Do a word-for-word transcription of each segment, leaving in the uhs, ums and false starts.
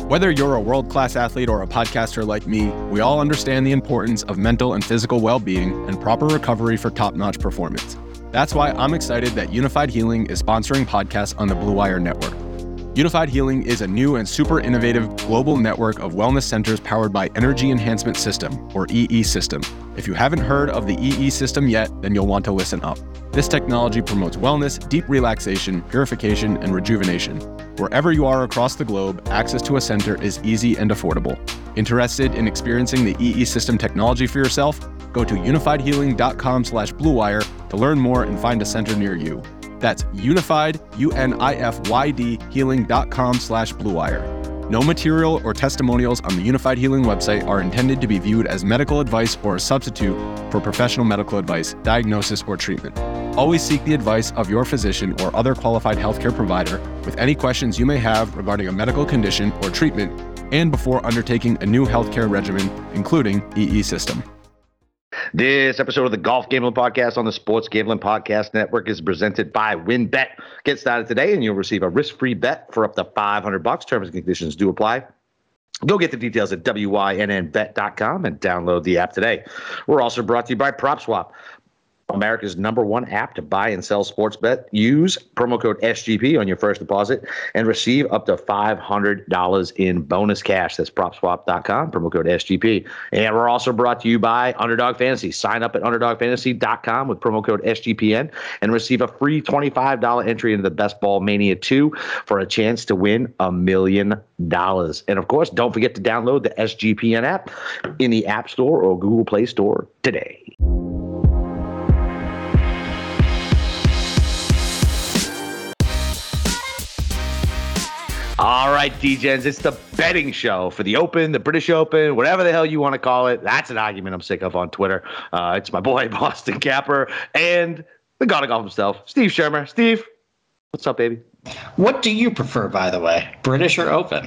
Whether you're a world-class athlete or a podcaster like me, we all understand the importance of mental and physical well-being and proper recovery for top-notch performance. That's why I'm excited that Unified Healing is sponsoring podcasts on the Blue Wire Network. Unified Healing is a new and super innovative global network of wellness centers powered by Energy Enhancement System, or E E System. If you haven't heard of the E E System yet, then you'll want to listen up. This technology promotes wellness, deep relaxation, purification, and rejuvenation. Wherever you are across the globe, access to a center is easy and affordable. Interested in experiencing the E E System technology for yourself? Go to unified healing dot com slash blue wire to learn more and find a center near you. That's unified, U N I F Y D, healing dot com slash blue wire. No material or testimonials on the Unified Healing website are intended to be viewed as medical advice or a substitute for professional medical advice, diagnosis, or treatment. Always seek the advice of your physician or other qualified healthcare provider with any questions you may have regarding a medical condition or treatment and before undertaking a new healthcare regimen, including E E System. This episode of the Golf Gambling Podcast on the Sports Gambling Podcast Network is presented by WynnBET. Get started today and you'll receive a risk-free bet for up to five hundred bucks. Terms and conditions do apply. Go get the details at W Y N N bet dot com and download the app today. We're also brought to you by PropSwap, America's number one app to buy and sell sports bet. Use promo code S G P on your first deposit and receive up to five hundred dollars in bonus cash. That's prop swap dot com, promo code S G P. And we're also brought to you by Underdog Fantasy. Sign up at underdog fantasy dot com with promo code S G P N and receive a free twenty-five dollars entry into the Best Ball Mania two for a chance to win a million dollars. And of course, don't forget to download the S G P N app in the App Store or Google Play Store today. All right, D-Gens, it's the betting show for the Open, the British Open, whatever the hell you want to call it. That's an argument I'm sick of on Twitter. Uh, it's my boy, Boston Capper, and the god of golf himself, Steve Shermer. Steve, what's up, baby? What do you prefer, by the way, British or Open?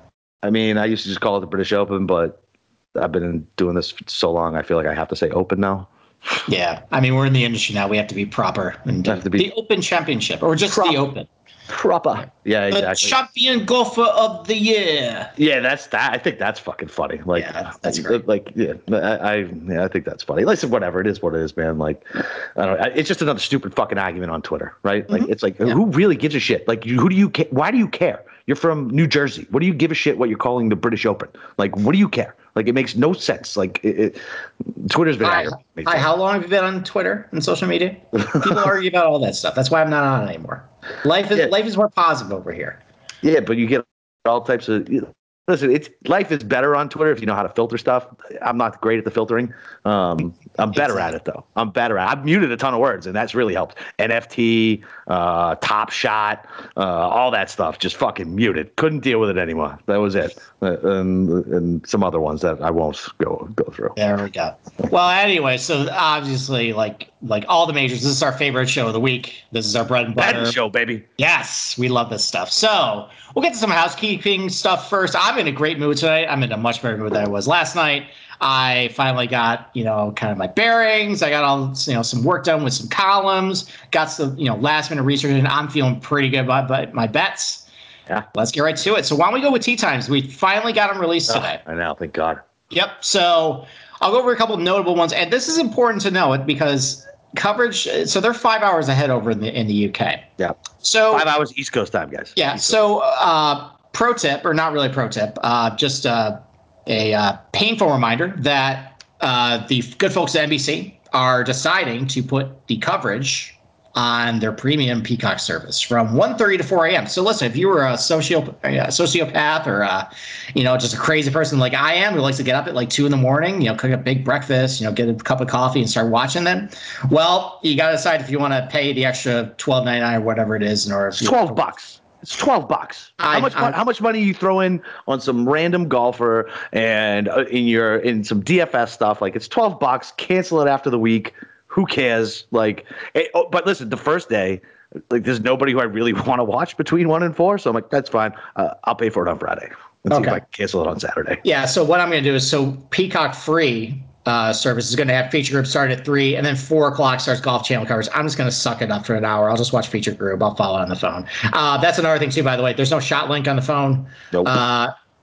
I mean, I used to just call it the British Open, but I've been doing this for so long, I feel like I have to say Open now. Yeah, I mean, we're in the industry now. We have to be proper. And have to be the Open Championship, or just Prop- the Open. Proper. Yeah, exactly. The champion golfer of the year. Yeah, that's that. I think that's fucking funny. Like, yeah, that's, that's great. Like, yeah, I, I, yeah, I think that's funny. Listen, whatever it is, what it is, man. Like, I don't know. It's just another stupid fucking argument on Twitter, right? Like, mm-hmm. It's like, yeah. Who really gives a shit? Like, who do you? Ca- why do you care? You're from New Jersey. What do you give a shit what you're calling the British Open? Like, what do you care? Like, it makes no sense. Like, it, it, Twitter's been Hi, hi, how long have you been on Twitter and social media? People argue about all that stuff. That's why I'm not on it anymore. Life is yeah. life is more positive over here. Yeah, but you get all types of. Listen, it's life is better on Twitter if you know how to filter stuff. I'm not great at the filtering. Um, I'm better exactly. at it though. I'm better at. I've muted a ton of words, and that's really helped. N F T, uh, Top Shot, uh, all that stuff, just fucking muted. Couldn't deal with it anymore. That was it, uh, and, and some other ones that I won't go go through. There we go. Well, anyway, so obviously, like like all the majors, this is our favorite show of the week. This is our bread and butter show, baby. Yes, we love this stuff. So we'll get to some housekeeping stuff first. I'm in a great mood tonight. I'm in a much better mood than I was last night. I finally got, you know, kind of my bearings. I got all, you know, some work done with some columns, got some, you know, last minute research, and I'm feeling pretty good about my bets. Yeah. Let's get right to it. So why don't we go with Tee Times? We finally got them released oh, today. I know. Thank God. Yep. So I'll go over a couple of notable ones. And this is important to know it because coverage. So they're five hours ahead over in the, in the U K. Yeah. So five hours East Coast time, guys. Yeah. East so uh, pro tip, or not really pro tip, uh, just uh, a uh, painful reminder that uh, the good folks at N B C are deciding to put the coverage on their premium Peacock service from one thirty to four a.m. So listen, if you were a, socio- a sociopath or a, you know, just a crazy person like I am who likes to get up at like two in the morning, you know, cook a big breakfast, you know, get a cup of coffee and start watching them, well, you got to decide if you want to pay the extra twelve ninety-nine or whatever it is in order. It's twelve bucks. It's twelve bucks. How I, much? I, how much money you throw in on some random golfer and uh, in your in some D F S stuff? Like, it's twelve bucks. Cancel it after the week. Who cares? Like, it, oh, but listen, the first day, like, there's nobody who I really want to watch between one and four. So I'm like, that's fine. Uh, I'll pay for it on Friday. Let's okay. see if I can cancel it on Saturday. Yeah. So what I'm going to do is, so Peacock free uh, service is going to have Feature Group start at three, and then four o'clock starts Golf Channel coverage. I'm just going to suck it up for an hour. I'll just watch Feature Group. I'll follow on the phone. Uh, that's another thing too, by the way. There's no shot link on the phone. Nope. Uh,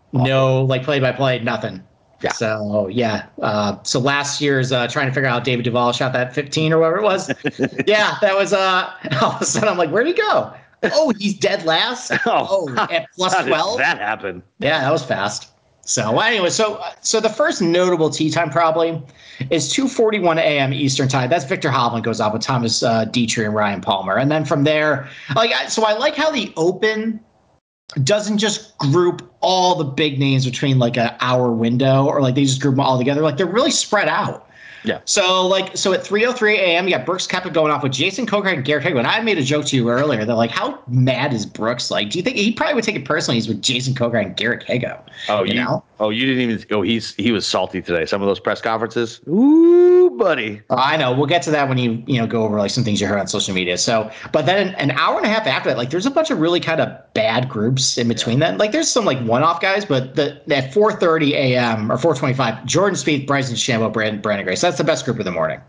no like play by play, nothing. Yeah. So yeah. Uh, so last year's uh, trying to figure out how David Duvall shot that fifteen or whatever it was. yeah, that was. Uh, all of a sudden, I'm like, where'd he go? Oh, he's dead last. Oh, oh at plus how did twelve. that happened? Yeah, that was fast. So well, anyway, so so the first notable tee time probably is two forty-one a.m. Eastern time. That's Victor Hovland goes off with Thomas uh, Dietrich and Ryan Palmer, and then from there, like so, I like how the Open doesn't just group all the big names between like an hour window, or like they just group them all together. Like they're really spread out. Yeah. So like so at three oh three a.m. you got Brooks Koepka going off with Jason Kokrak and Garrett Hago. And I made a joke to you earlier that like how mad is Brooks? Like, do you think he probably would take it personally? He's with Jason Kokrak and Garrett Hago. Oh, you you know? Oh, you didn't even. Oh, he's he was salty today. Some of those press conferences. Ooh, buddy. I know. We'll get to that when you you know go over like some things you heard on social media. So, but then an hour and a half after that, like there's a bunch of really kind of bad groups in between yeah. that. Like there's some like one-off guys, but the at four thirty a.m. or four twenty-five, Jordan Spieth, Bryson DeChambeau, Brandon Brandon Grace. That's the best group of the morning.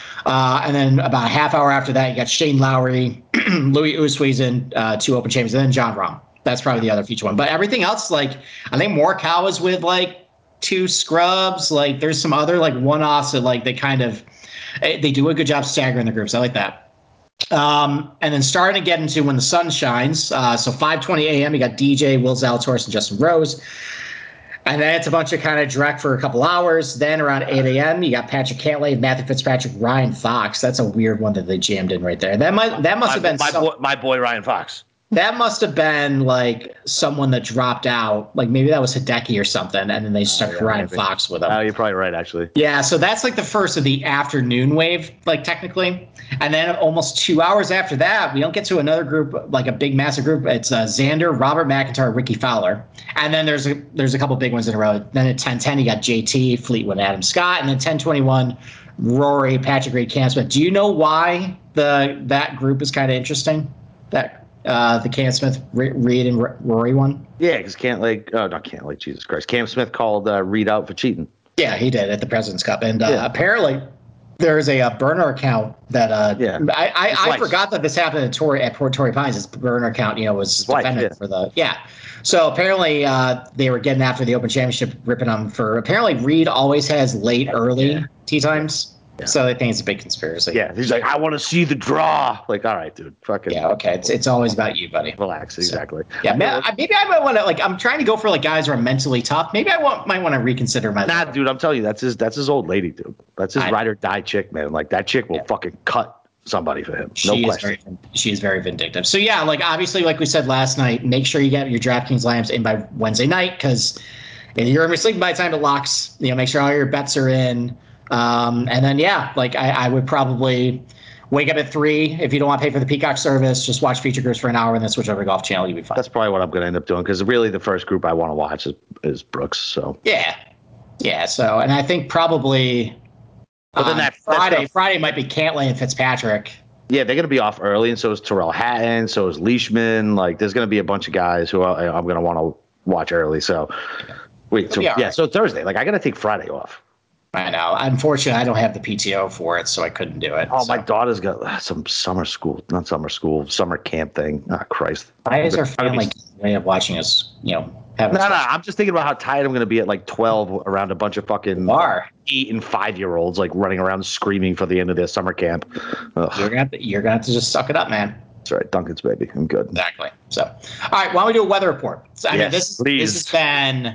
Uh, and then about a half hour after that, you got Shane Lowry, Louis Oosthuizen, uh, two Open champions, and then John Rahm. That's probably the other feature one. But everything else, like I think Morikawa with like two scrubs. Like there's some other like one-offs that like they kind of they do a good job staggering the groups. I like that. Um, and then starting to get into when the sun shines. Uh, so five twenty a.m. you got D J, Will Zalatoris, and Justin Rose. And then it's a bunch of kind of direct for a couple hours. Then around eight a.m. you got Patrick Cantlay, Matthew Fitzpatrick, Ryan Fox. That's a weird one that they jammed in right there. That might that must my, have been my, some, boy, my boy Ryan Fox. That must have been like someone that dropped out. Like maybe that was Hideki or something, and then they stuck oh, yeah, Ryan maybe. Fox with him. Oh, you're probably right, actually. Yeah, so that's like the first of the afternoon wave, like technically. And then almost two hours after that, we don't get to another group, like a big massive group. It's uh, Xander, Robert McIntyre, Ricky Fowler. And then there's a there's a couple big ones in a row. Then at ten ten, you got J T, Fleetwood, Adam Scott. And then ten twenty-one, Rory, Patrick Reed, Cam Smith. Do you know why the that group is kind of interesting? That uh, the Cam Smith, Reed, and Rory one? Yeah, because Cantlay, oh, not Cantlay, Jesus Christ. Cam Smith called uh, Reed out for cheating. Yeah, he did at the President's Cup. And uh, yeah. apparently there's a, a burner account that uh, yeah. I I, I forgot that this happened at Torrey at Port Torrey Pines. This burner account, you know, was defended yeah. for the yeah. So apparently uh, they were getting after the Open Championship, ripping them for. Apparently Reed always has late, early yeah. tee times. Yeah. So they think it's a big conspiracy. Yeah, he's like, I want to see the draw. Like, all right, dude, fucking. Yeah, okay. It's it's always about you, buddy. Relax, exactly. So, yeah, man, I, maybe I might want to like. I'm trying to go for like guys who are mentally tough. Maybe I want, might want to reconsider my. Nah, dude, I'm telling you, that's his. That's his old lady, dude. That's his I, ride or die chick, man. Like that chick will yeah. fucking cut somebody for him. No she question. Is very, she is very vindictive. So yeah, like obviously, like we said last night, make sure you get your DraftKings lineups in by Wednesday night because if you're in your sleep by the time it locks, you know, make sure all your bets are in. Um, and then, yeah, like I, I would probably wake up at three. If you don't want to pay for the Peacock service, just watch feature groups for an hour and then switch over to Golf Channel. You'll be fine. That's probably what I'm going to end up doing because really the first group I want to watch is, is Brooks. So yeah, yeah. So and I think probably but then um, that Friday, gonna, Friday might be Cantlay and Fitzpatrick. Yeah, they're going to be off early, and so is Terrell Hatton, so is Leishman. Like, there's going to be a bunch of guys who I, I'm going to want to watch early. So wait, so, yeah, right. so Thursday. Like, I got to take Friday off. I know. Unfortunately, I don't have the P T O for it, so I couldn't do it. Oh, so. my daughter's got some summer school, not summer school, summer camp thing. Oh, Christ. Why is our family be... way of watching us, you know, have No, no, I'm just thinking about how tired I'm going to be at like twelve around a bunch of fucking Bar. eight and five-year-olds like running around screaming for the end of their summer camp. Ugh. You're going to you're gonna have to just suck it up, man. That's right. Duncan's baby. I'm good. Exactly. So, all right, why don't we do a weather report? So, I yes, mean, this, please. this has been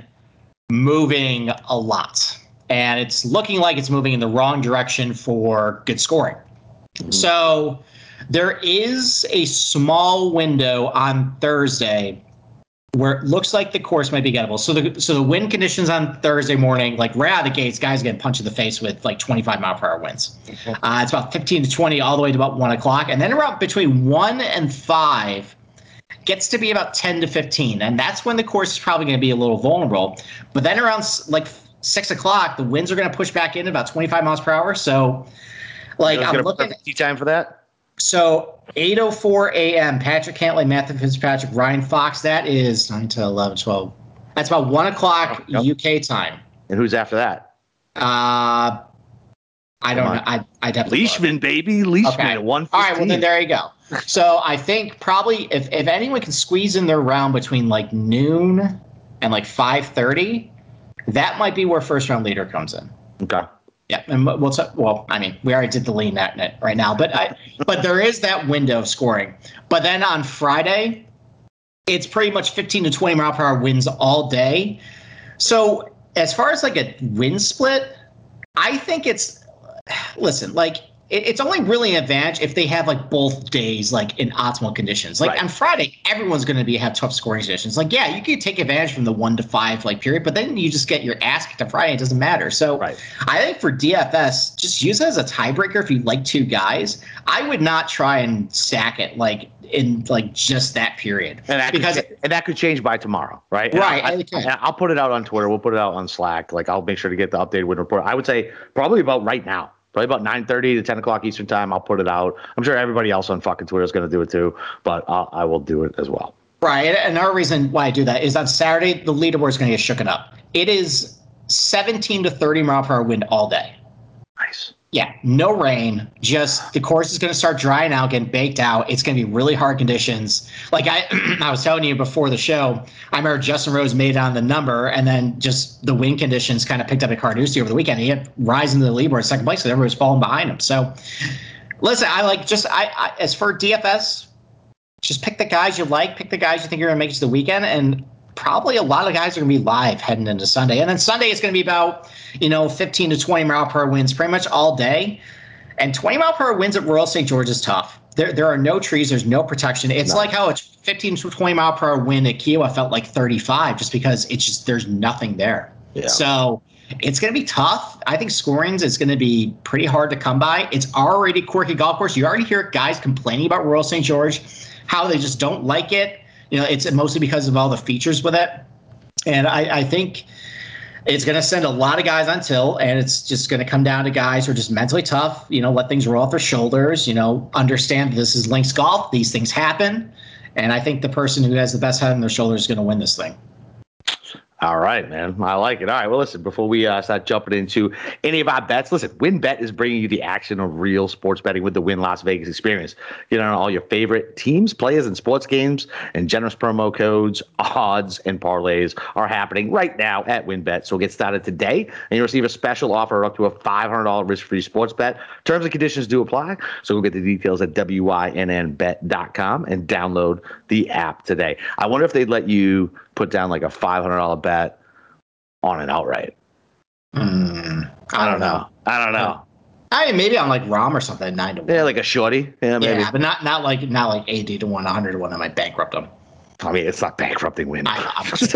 moving a lot. And it's looking like it's moving in the wrong direction for good scoring. Mm-hmm. So there is a small window on Thursday where it looks like the course might be gettable. So the so the wind conditions on Thursday morning, like right out of the gates, guys getting punched in the face with like twenty-five mile per hour winds. Mm-hmm. Uh, it's about fifteen to twenty all the way to about one o'clock. And then around between one and five gets to be about ten to fifteen. And that's when the course is probably going to be a little vulnerable. But then around like six o'clock, the winds are going to push back in about twenty-five miles per hour. So, like, I'm looking at tea time for that. So, eight oh four a.m. Patrick Cantlay, Matthew Fitzpatrick, Ryan Fox. That is nine to eleven, twelve. That's about one o'clock oh, yep. U K time. And who's after that? Uh, I don't know. I I definitely Leishman, baby, Leishman okay. at one fifteen. All right, well then there you go. So I think probably if if anyone can squeeze in their round between like noon and like five thirty, that might be where first round leader comes in. Okay. Yeah, and we'll t- well, I mean, we already did the lean net net right now, but I, but there is that window of scoring. But then on Friday, it's pretty much fifteen to twenty mile per hour winds all day. So as far as like a wind split, I think it's listen, like it, it's only really an advantage if they have like both days like in optimal conditions. Like right. on Friday, everyone's going to be have tough scoring conditions. Like yeah, you can take advantage from the one to five like period, but then you just get your ass kicked on Friday. It doesn't matter. So right. I think for D F S, just use it as a tiebreaker if you like two guys. I would not try and stack it like in like just that period, and that because could, and that could change by tomorrow, right? And right. I, I, and I'll put it out on Twitter. We'll put it out on Slack. Like I'll make sure to get the updated win report. I would say probably about right now. Probably about nine thirty to ten o'clock Eastern time. I'll put it out. I'm sure everybody else on fucking Twitter is going to do it too, but I'll, I will do it as well. Right. And another reason why I do that is on Saturday, the leaderboard is going to get shooken up. It is seventeen to thirty mile per hour wind all day. Nice. Yeah. No rain. Just the course is going to start drying out, getting baked out. It's going to be really hard conditions. Like I, I was telling you before the show, I remember Justin Rose made it on the number, and then just the wind conditions kind of picked up at Carnoustie over the weekend. He had rising to the leaderboard second place, and everybody was falling behind him. So, listen, I like just I, I as for D F S, just pick the guys you like, pick the guys you think are going to make it to the weekend, and probably a lot of guys are going to be live heading into Sunday. And then Sunday is going to be about, you know, fifteen to twenty mile per hour winds pretty much all day. And twenty mile per hour winds at Royal Saint George is tough. There there are no trees. There's no protection. It's no. like how it's fifteen to twenty mile per hour wind at Kiowa felt like thirty-five just because it's just there's nothing there. Yeah. So it's going to be tough. I think scorings is going to be pretty hard to come by. It's already quirky golf course. You already hear guys complaining about Royal Saint George, how they just don't like it. You know, it's mostly because of all the features with it. And I, I think it's going to send a lot of guys on tilt, and it's just going to come down to guys who are just mentally tough, you know, let things roll off their shoulders, you know, understand this is links golf. These things happen. And I think the person who has the best head on their shoulders is going to win this thing. All right, man. I like it. All right. Well, listen, before we uh, start jumping into any of our bets, listen, WynnBET is bringing you the action of real sports betting with the Wynn Las Vegas experience. Get on all your favorite teams, players, and sports games, and generous promo codes, odds, and parlays are happening right now at WynnBET. So get started today, and you'll receive a special offer up to a five hundred dollars risk-free sports bet. Terms and conditions do apply. So go get the details at W Y N N bet dot com and download the app today. I wonder if they'd let you put down like a five hundred dollars bet on an outright. Mm, I don't know. I don't know. I mean, maybe on like Rom or something, nine to one. Yeah, like a shorty. Yeah, maybe. Yeah, but not not like not like eighty to one, one hundred to one. I might bankrupt them. I mean, it's not bankrupting Wynn. I,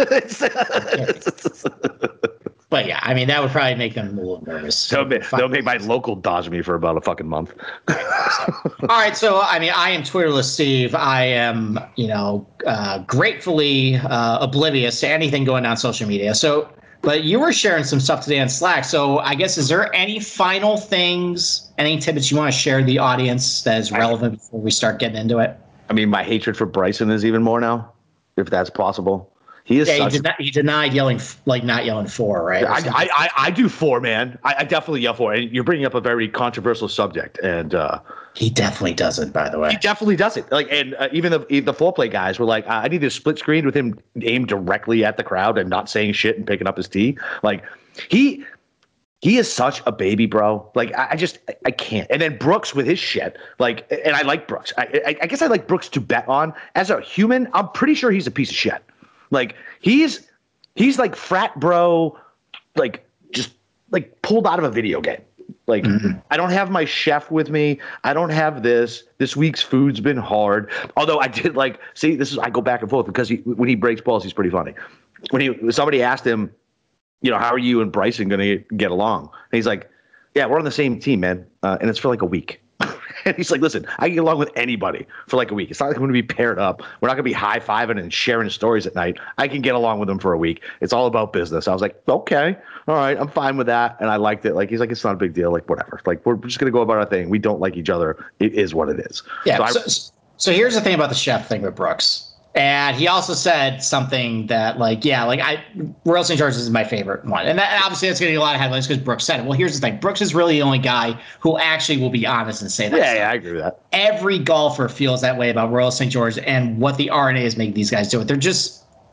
but yeah, I mean, that would probably make them a little nervous. They'll make, they'll make my local dodge me for about a fucking month. All right, so I mean, I am Twitterless Steve. I am, you know, uh, gratefully uh, oblivious to anything going on social media. So, but you were sharing some stuff today on Slack. So I guess, is there any final things, any tidbits you want to share with the audience that is relevant before we start getting into it? I mean, my hatred for Bryson is even more now, if that's possible. He is. Yeah, such he, did not, he denied yelling, like not yelling four, right? I, I, I, I do four, man. I, I definitely yell four. And you're bringing up a very controversial subject, and uh, he definitely doesn't. By the way, he definitely doesn't. Like, and uh, even the the foreplay guys were like, I need a split screen with him aimed directly at the crowd and not saying shit and picking up his tee. Like, he. He is such a baby, bro. Like, I, I just, I, I can't. And then Brooks with his shit. Like, and I like Brooks. I, I, I guess I like Brooks to bet on. As a human, I'm pretty sure he's a piece of shit. Like, he's, he's like frat bro, like, just, like, pulled out of a video game. Like, mm-hmm. I don't have my chef with me. I don't have this. This week's food's been hard. Although I did, like, see, this is, I go back and forth because he, when he breaks balls, he's pretty funny. When he, somebody asked him, you know, how are you and Bryson going to get along? And he's like, yeah, we're on the same team, man. Uh, and it's for like a week. And he's like, listen, I can get along with anybody for like a week. It's not like I'm going to be paired up. We're not going to be high-fiving and sharing stories at night. I can get along with him for a week. It's all about business. I was like, okay, all right, I'm fine with that. And I liked it. Like, he's like, it's not a big deal. Like, whatever. Like, we're just going to go about our thing. We don't like each other. It is what it is. Yeah. So, so, I, so here's the thing about the chef thing with Brooks. And he also said something that, like, yeah, like I, Royal Saint George is my favorite one. And, that, and obviously that's going to get a lot of headlines because Brooks said it. Well, here's the thing. Brooks is really the only guy who actually will be honest and say that. Yeah, stuff. yeah, I agree with that. Every golfer feels that way about Royal Saint George and what the R N A is making these guys do it. They're just,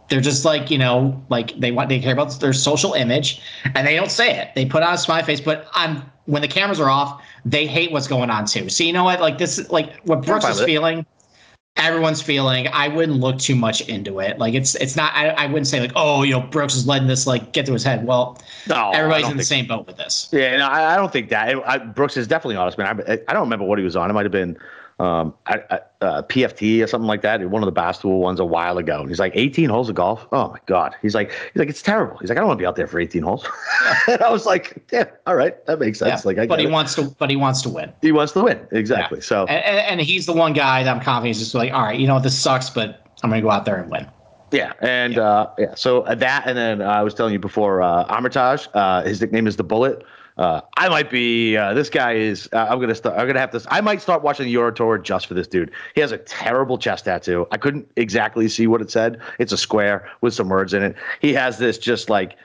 They're just like, you know, like they want they care about their social image, and they don't say it. They put on a smiley face, but on when the cameras are off, they hate what's going on too. So you know what? Like this, like what Brooks is feeling, everyone's feeling. I wouldn't look too much into it. Like it's it's not. I, I wouldn't say like, oh, you know, Brooks is letting this like get to his head. Well, no, everybody's in the same boat with this. Yeah, no, I, I don't think that. I, I, Brooks is definitely honest, man. I, I don't remember what he was on. It might have been. Um, I, I, uh, P F T or something like that. One of the Barstool ones a while ago. And he's like, eighteen holes of golf. Oh my God. He's like, he's like, it's terrible. He's like, I don't want to be out there for eighteen holes. And I was like, yeah, all right, that makes sense. Yeah, like, I but he it. wants to, but he wants to win. He wants to win. Exactly. Yeah. So, and, and, and he's the one guy that I'm confident is just like, all right, you know what, this sucks, but I'm going to go out there and win. Yeah. And, yeah. uh, yeah. So that, and then uh, I was telling you before, uh, Armitage, uh, his nickname is the Bullet. Uh, I might be. Uh, this guy is. Uh, I'm gonna start. I'm gonna have to. I might start watching the Euro Tour just for this dude. He has a terrible chest tattoo. I couldn't exactly see what it said. It's a square with some words in it. He has this just like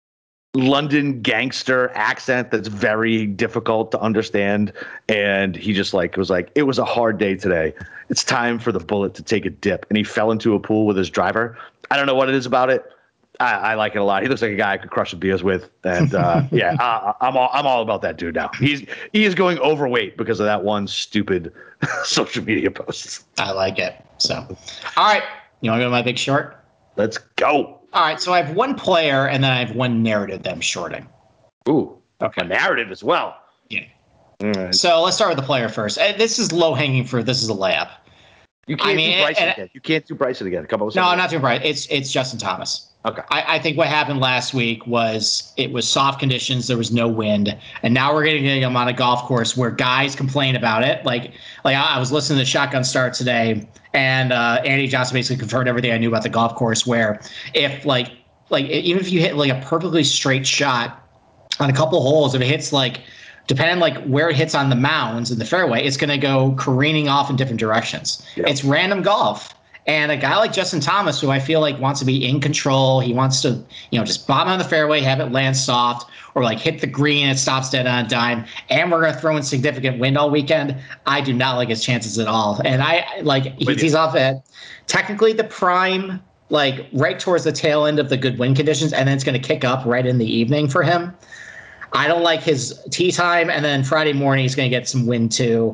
London gangster accent that's very difficult to understand. And he just like was like, it was a hard day today. It's time for the Bullet to take a dip. And he fell into a pool with his driver. I don't know what it is about it. I, I like it a lot. He looks like a guy I could crush some beers with, and uh, yeah, I, I'm all I'm all about that dude now. He's he is going overweight because of that one stupid social media post. I like it. So, all right, you want to go to my big short? Let's go. All right, so I have one player, and then I have one narrative that I'm shorting. Ooh, okay, a narrative as well. Yeah. All right. So let's start with the player first. This is low hanging fruit. This is a layup. You can't I mean, do Bryson and, again. You can't do Bryson again. Come up with no, I'm not doing Bryson. It's it's Justin Thomas. Okay. I, I think what happened last week was it was soft conditions. There was no wind. And now we're getting him on a golf course where guys complain about it. Like, like I, I was listening to Shotgun Start today, and uh, Andy Johnson basically confirmed everything I knew about the golf course, where if like, like even if you hit like a perfectly straight shot on a couple holes, if it hits like, depending like where it hits on the mounds in the fairway, it's going to go careening off in different directions. Yep. It's random golf. And a guy like Justin Thomas, who I feel like wants to be in control, he wants to, you know, just bomb on the fairway, have it land soft, or like hit the green and it stops dead on a dime, and we're going to throw in significant wind all weekend. I do not like his chances at all. And I like he, he's off at technically the prime, like right towards the tail end of the good wind conditions, and then it's going to kick up right in the evening for him. I don't like his tee time, and then Friday morning he's going to get some wind too.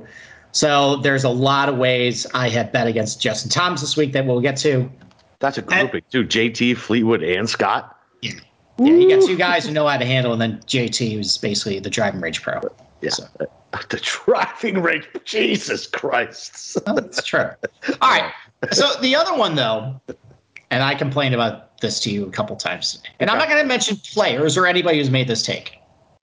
So there's a lot of ways I have bet against Justin Thomas this week that we'll get to. That's a grouping too. J T, Fleetwood, and Scott. Yeah, yeah. You got two guys who know how to handle, and then J T, who's basically the driving range pro. Yeah, so. The driving range. Jesus Christ. Oh, that's true. All right. So the other one, though, and I complained about this to you a couple times, and I'm not going to mention players or anybody who's made this take.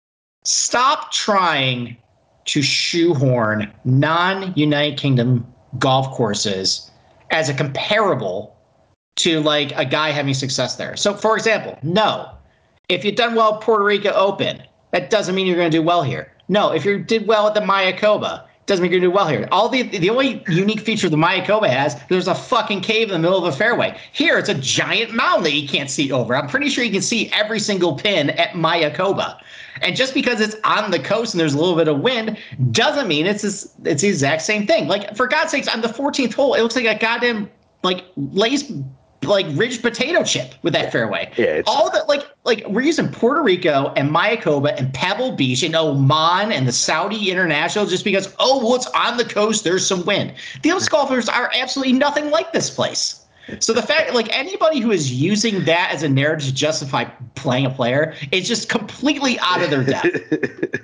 Stop trying to shoehorn non-United Kingdom golf courses as a comparable to like a guy having success there. So, for example, no, if you've done well at Puerto Rico Open, that doesn't mean you're going to do well here. No, if you did well at the Mayakoba, doesn't mean you're going to do well here. All the the only unique feature the Mayakoba has, there's a fucking cave in the middle of a fairway. Here, it's a giant mountain that you can't see over. I'm pretty sure you can see every single pin at Mayakoba. And just because it's on the coast and there's a little bit of wind doesn't mean it's this, it's the exact same thing. Like, for God's sakes, on the fourteenth hole, it looks like a goddamn, like, lace, like, ridged potato chip with that fairway. Yeah, it's, all that, like, like we're using Puerto Rico and Mayakoba and Pebble Beach and Oman and the Saudi International just because, oh, well, it's on the coast, there's some wind. The other golfers are absolutely nothing like this place. So the fact, like, anybody who is using that as a narrative to justify playing a player is just completely out of their depth.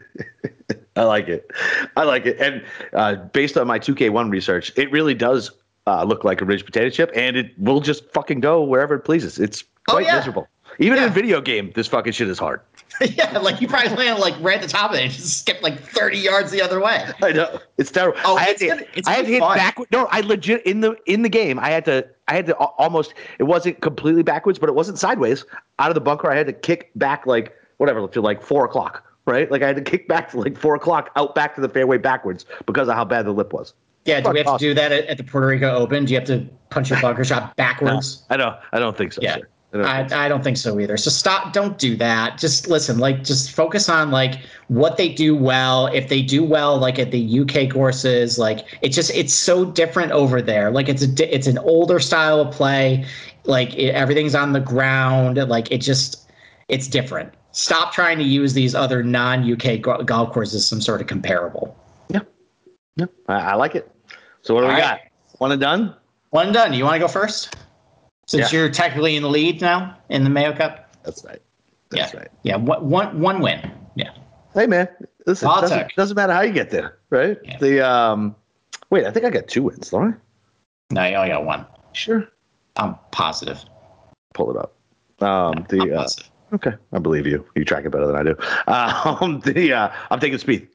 I like it. I like it. And uh, based on my two K one research, it really does uh, look like a ridged potato chip, and it will just fucking go wherever it pleases. It's quite oh, yeah. miserable. Even yeah. in a video game, this fucking shit is hard. Yeah, like you probably landed like right at the top of it and just skipped like thirty yards the other way. I know. It's terrible. Oh, I had it's to, gonna, it's I had to hit fun. backward. No, I legit in the in the game. I had to I had to almost. It wasn't completely backwards, but it wasn't sideways. Out of the bunker, I had to kick back like whatever to like four o'clock. Right, like I had to kick back to like four o'clock out back to the fairway backwards because of how bad the lip was. Yeah, do we have awesome. to do that at, at the Puerto Rico Open? Do you have to punch your bunker shot backwards? No, I don't. I don't think so. Yeah. Sir. I don't, I, so. I don't think so either. So stop. Don't do that. Just listen, like, just focus on like what they do well. If they do well, like at the U K courses, like it's just, it's so different over there. Like it's a, it's an older style of play. like it, everything's on the ground. Like it just, it's different. Stop trying to use these other non-U K go- golf courses as some sort of comparable. Yeah, yeah, I, I like it. So what do All we right. got? One and done. One and done. You want to go first? Since Yeah. you're technically in the lead now in the Mayo Cup. That's right. That's yeah. right. Yeah. One, one, one win. Yeah. Hey man, listen. I'll Doesn't, take. doesn't matter how you get there, right? Yeah. The um, wait, I think I got two wins, don't I? No, you only got one. Sure. I'm positive. Pull it up. Um, the I'm uh, positive. okay, I believe you. You track it better than I do. Um, the uh, I'm taking Spieth.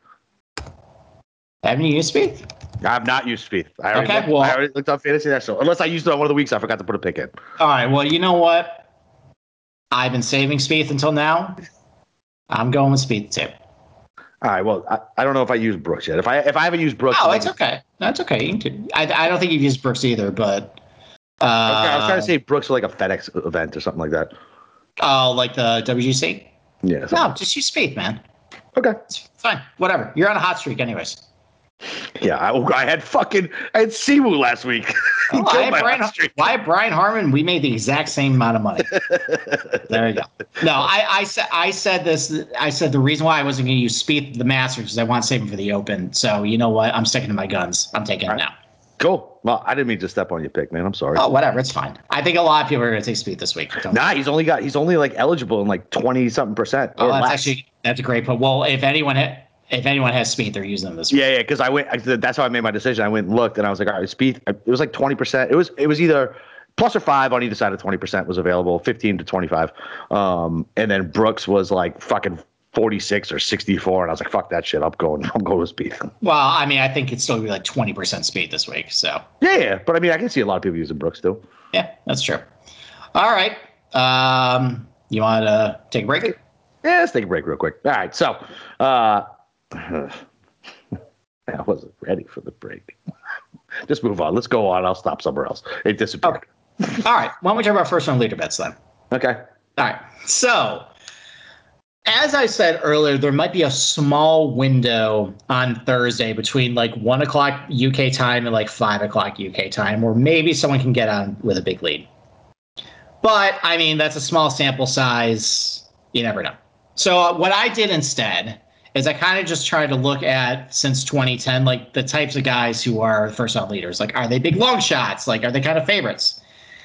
Haven't you used Spieth? I have not used Spieth. I already, Okay, looked, well- I already looked on Fantasy National. Unless I used it on one of the weeks, I forgot to put a pick in. All right. Well, you know what? I've been saving Spieth until now. I'm going with Spieth too. All right. Well, I, I don't know if I used Brooks yet. If I if I haven't used Brooks, Oh, then- it's okay. That's okay. You can do. I, I don't think you've used Brooks either, but. Uh, I was trying to say Brooks for like a FedEx event or something like that. Oh, like the W G C? Yeah. something. No, just use Spieth, man. Okay. It's fine. Whatever. You're on a hot streak, anyways. Yeah. I, I had fucking I had Siwoo last week. He Oh, killed I have my Brian, hot streak. why Brian Harmon? We made the exact same amount of money. There you go. No, I, I said I said this. I said the reason why I wasn't going to use Spieth the Masters is I want to save him for the Open. So you know what? I'm sticking to my guns. I'm taking it now. Cool. Well, I didn't mean to step on your pick, man. I'm sorry. Oh, whatever. It's fine. I think a lot of people are going to take Spieth this week. Don't- Nah, he's only got he's only like eligible in like twenty something percent. oh, or that's less. actually that's a great point. Well, if anyone ha- if anyone has Spieth, they're using them this week. Yeah, yeah, because I went. I, that's how I made my decision. I went and looked, and I was like, all right, Spieth. It was like twenty percent. It was it was either plus or five on either side of twenty percent was available, fifteen to twenty-five. Um, and then Brooks was like fucking forty-six or sixty-four, and I was like, fuck that shit. I'm going. I'm going with Spieth. Well, I mean, I think it'd still be like twenty percent Spieth this week. So Yeah, yeah, but I mean, I can see a lot of people using Brooks too. yeah, that's true. All right. Um, you want to take a break? Yeah, let's take a break real quick. All right, so uh, I wasn't ready for the break. Just move on. Let's go on. I'll stop somewhere else. It disappeared. All right. Why don't we talk about first round leader bets then? Okay. All right. So, as I said earlier, there might be a small window on Thursday between like one o'clock U K time and like five o'clock U K time, where maybe someone can get on with a big lead. But I mean, that's a small sample size. You never know. So uh, what I did instead is I kind of just tried to look at, since twenty ten, like the types of guys who are first round leaders. Like, are they big long shots? Like, are they kind of favorites?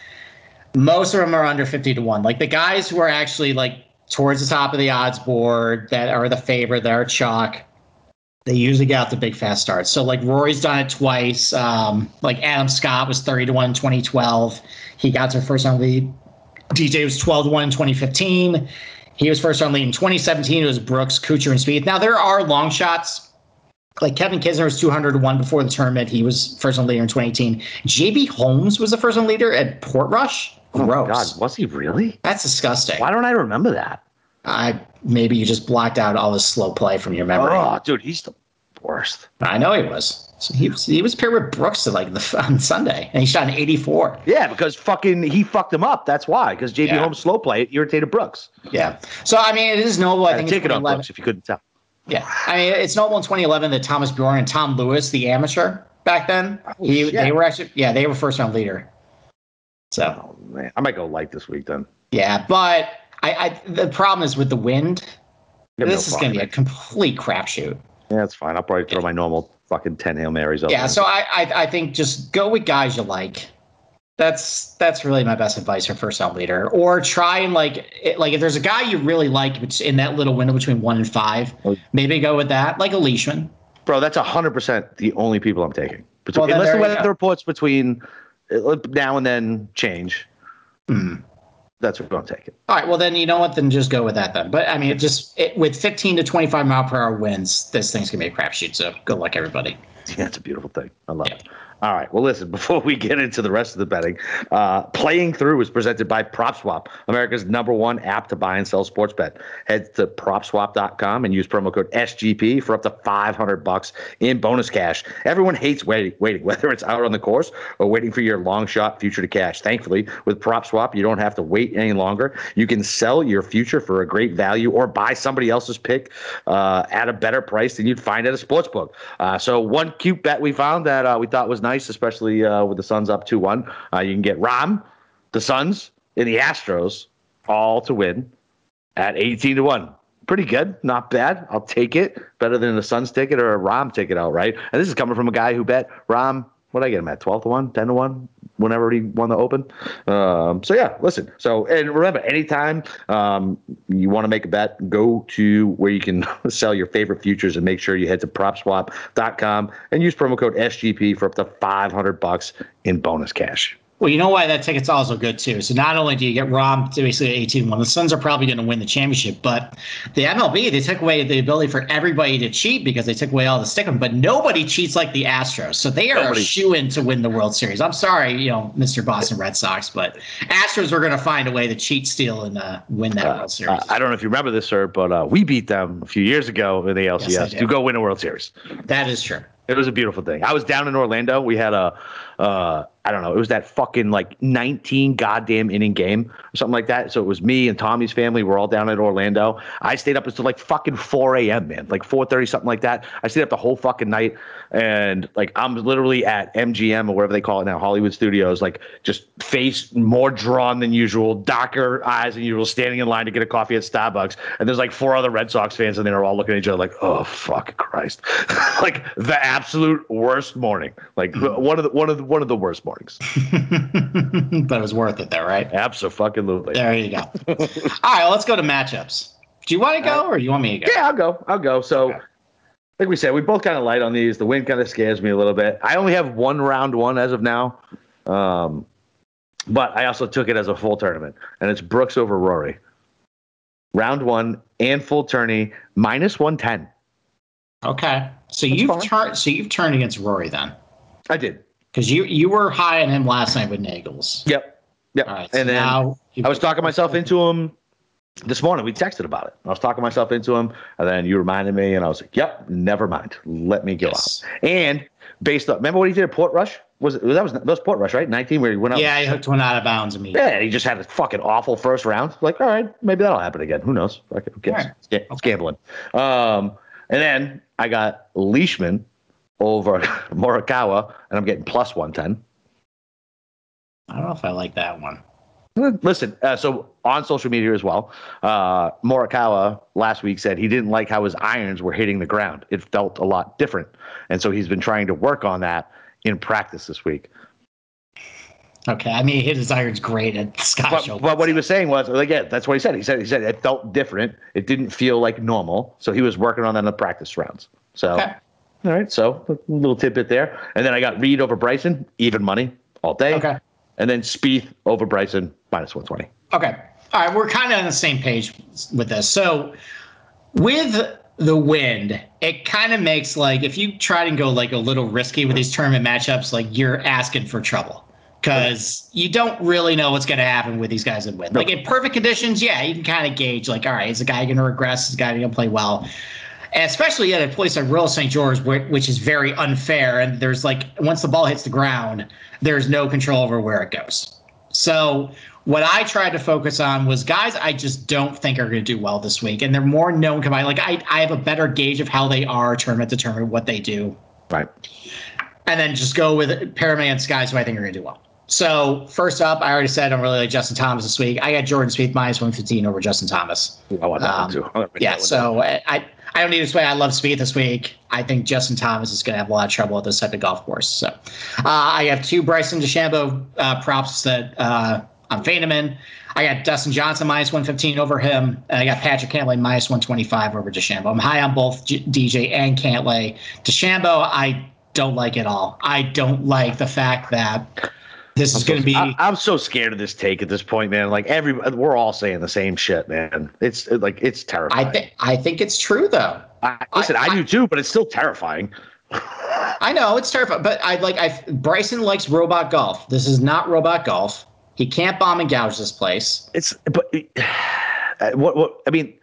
Most of them are under fifty to one. Like the guys who are actually like towards the top of the odds board that are the favorite, that are chalk, they usually get out the big fast starts. So like Rory's done it twice. Um, like Adam Scott was thirty to one in twenty twelve. He got to first round lead. D J was twelve to one in twenty fifteen. He was first round lead in twenty seventeen. It was Brooks, Kuchar, and Spieth. Now there are long shots. Like Kevin Kisner was two hundred to one before the tournament. He was first round leader in twenty eighteen. J B Holmes was the first round leader at Portrush. Gross. Oh, God, was he really? That's disgusting. Why don't I remember that? I maybe you just blocked out all his slow play from your memory. Oh, dude, he's the worst. I know he was. So he was he was paired with Brooks like the, on Sunday, and he shot an eighty-four. Yeah, because fucking he fucked him up. That's why. Because J B Yeah. Holmes slow play it irritated Brooks. Yeah. So I mean, it is notable. I I think take in it on twenty eleven. Brooks if you couldn't tell. Yeah, I mean, it's notable in twenty eleven that Thomas Bjorn and Tom Lewis, the amateur back then, Oh, he, shit. they were actually yeah they were first round leader. So Oh man, I might go light this week then. yeah, but I, I the problem is with the wind. Give me This no is going to be fuck, a complete crapshoot. man. Yeah, that's fine. I'll probably throw my normal fucking ten Hail Marys up. Yeah, there. so I, I I think just go with guys you like. That's that's really my best advice for first round leader. Or try and like it, like if there's a guy you really like which in that little window between one and five, maybe go with that, like a Leishman. Bro, that's one hundred percent the only people I'm taking. Between, Well, then unless the there you weather go. reports between uh, now and then change. Hmm. That's what I'm taking. All right, well then you know what? Then just go with that then. But I mean, it just it, with fifteen to twenty-five mile per hour winds, this thing's gonna be a crapshoot. So good luck, everybody. Yeah, it's a beautiful thing. I love Yeah. it. All right. Well, listen, before we get into the rest of the betting, uh, Playing Through is presented by PropSwap, America's number one app to buy and sell sports bet. Head to prop swap dot com and use promo code S G P for up to five hundred bucks in bonus cash. Everyone hates waiting, waiting, whether it's out on the course or waiting for your long shot future to cash. Thankfully, with PropSwap, you don't have to wait any longer. You can sell your future for a great value or buy somebody else's pick uh, at a better price than you'd find at a sportsbook. Uh, so one cute bet we found that uh, we thought was nice, especially uh, with the Suns up two one. Uh, you can get Rom the Suns and the Astros all to win at eighteen to one. Pretty good. Not bad. I'll take it. Better than a Suns ticket or a Rom ticket outright. And this is coming from a guy who bet Rom, what did I get him at? twelve to one, ten to one, whenever he won the Open. Um, so, yeah, listen. So, and remember, anytime um, you want to make a bet, go to where you can sell your favorite futures and make sure you head to prop swap dot com and use promo code S G P for up to five hundred bucks in bonus cash. Well, you know why that ticket's also good, too. So not only do you get Rom to basically eighteen to one, the Suns are probably going to win the championship, but the M L B, they took away the ability for everybody to cheat because they took away all the stick'em, but nobody cheats like the Astros. So they are nobody. a shoo-in to win the World Series. I'm sorry, you know, Mister Boston Red Sox, but Astros are going to find a way to cheat, steal, and uh, win that uh, World Series. Uh, I don't know if you remember this, sir, but uh, we beat them a few years ago in the A L C S yes, to go win a World Series. That is true. It was a beautiful thing. I was down in Orlando. We had a, uh, I don't know, it was that fucking like nineteen goddamn inning game or something like that. So it was me and Tommy's family. We're all down at Orlando. I stayed up until like fucking four a.m., man, like four thirty, something like that. I stayed up the whole fucking night. And like I'm literally at M G M or whatever they call it now, Hollywood Studios, like just face more drawn than usual, darker eyes than usual, standing in line to get a coffee at Starbucks. And there's like four other Red Sox fans and they're all looking at each other like, oh, fuck Christ. Like the absolute worst morning. Like one of the one of the one of the worst mornings. But it was worth it, though, right? Absolutely. There you go. All right, well, let's go to matchups. Do you want to go, or do you want me to go? Yeah, I'll go. I'll go. So, okay. Like we said, we both kind of light on these. The wind kind of scares me a little bit. I only have one round one as of now, um, but I also took it as a full tournament, and it's Brooks over Rory. Round one and full tourney minus one ten. Okay, so That's you've turned. So you've turned against Rory then. I did. Because you you were high on him last night with Nagels. Yep. Yep. All right, so and then now I was talking myself into him this morning. We texted about it. I was talking myself into him, and then you reminded me, and I was like, yep, never mind. Let me go yes. out. And based on, remember what he did at Port Rush? Was it, that was that was Port Rush, right? nineteen, where he went out. Yeah, he hooked one out of bounds immediately. Yeah, he just had a fucking awful first round. Like, all right, maybe that'll happen again. Who knows? Okay, who cares? Right. It's, it's okay. gambling. Um, and then I got Leishman over Morikawa, and I'm getting plus one ten. I don't know if I like that one. Listen, uh, so on social media as well, uh, Morikawa last week said he didn't like how his irons were hitting the ground. It felt a lot different. And so he's been trying to work on that in practice this week. Okay, I mean, he hit his irons great at Scottish but, Open. But what he was saying was, like, yeah, that's what he said. He said he said it felt different. It didn't feel like normal. So he was working on that in the practice rounds. So, okay. All right, so a little tidbit there. And then I got Reed over Bryson, even money all day. Okay. And then Spieth over Bryson, minus one twenty. Okay. All right, we're kind of on the same page with this. So with the wind, it kind of makes, like, if you try to go like a little risky with these tournament matchups, like you're asking for trouble because you don't really know what's going to happen with these guys in wind. Like in perfect conditions, yeah, you can kind of gauge like, all right, is the guy going to regress? Is the guy going to play well? And especially at a place like Royal Saint George, which is very unfair. And there's like, once the ball hits the ground, there's no control over where it goes. So what I tried to focus on was guys I just don't think are going to do well this week. And they're more known combined. Like I, I have a better gauge of how they are tournament determined, what they do. Right. And then just go with Paramount's guys who I think are going to do well. So first up, I already said I don't really like Justin Thomas this week. I got Jordan Spieth minus one fifteen over Justin Thomas. I want that um, one too. Yeah, so I, I I don't need to explain. I love Spieth this week. I think Justin Thomas is going to have a lot of trouble at this type of golf course. So uh, I have two Bryson DeChambeau uh, props that uh, I'm fading him in. I got Dustin Johnson minus one fifteen over him. And I got Patrick Cantlay minus one twenty-five over DeChambeau. I'm high on both G- D J and Cantlay. DeChambeau, I don't like at all. I don't like the fact that this is going to be. I, I'm so scared of this take at this point, man. Like every, we're all saying the same shit, man. It's like it's terrifying. I think I think it's true though. I, listen, I, I, I do too, but it's still terrifying. I know it's terrifying, but I like. I Bryson likes robot golf. This is not robot golf. He can't bomb and gouge this place. It's but uh, what what I mean.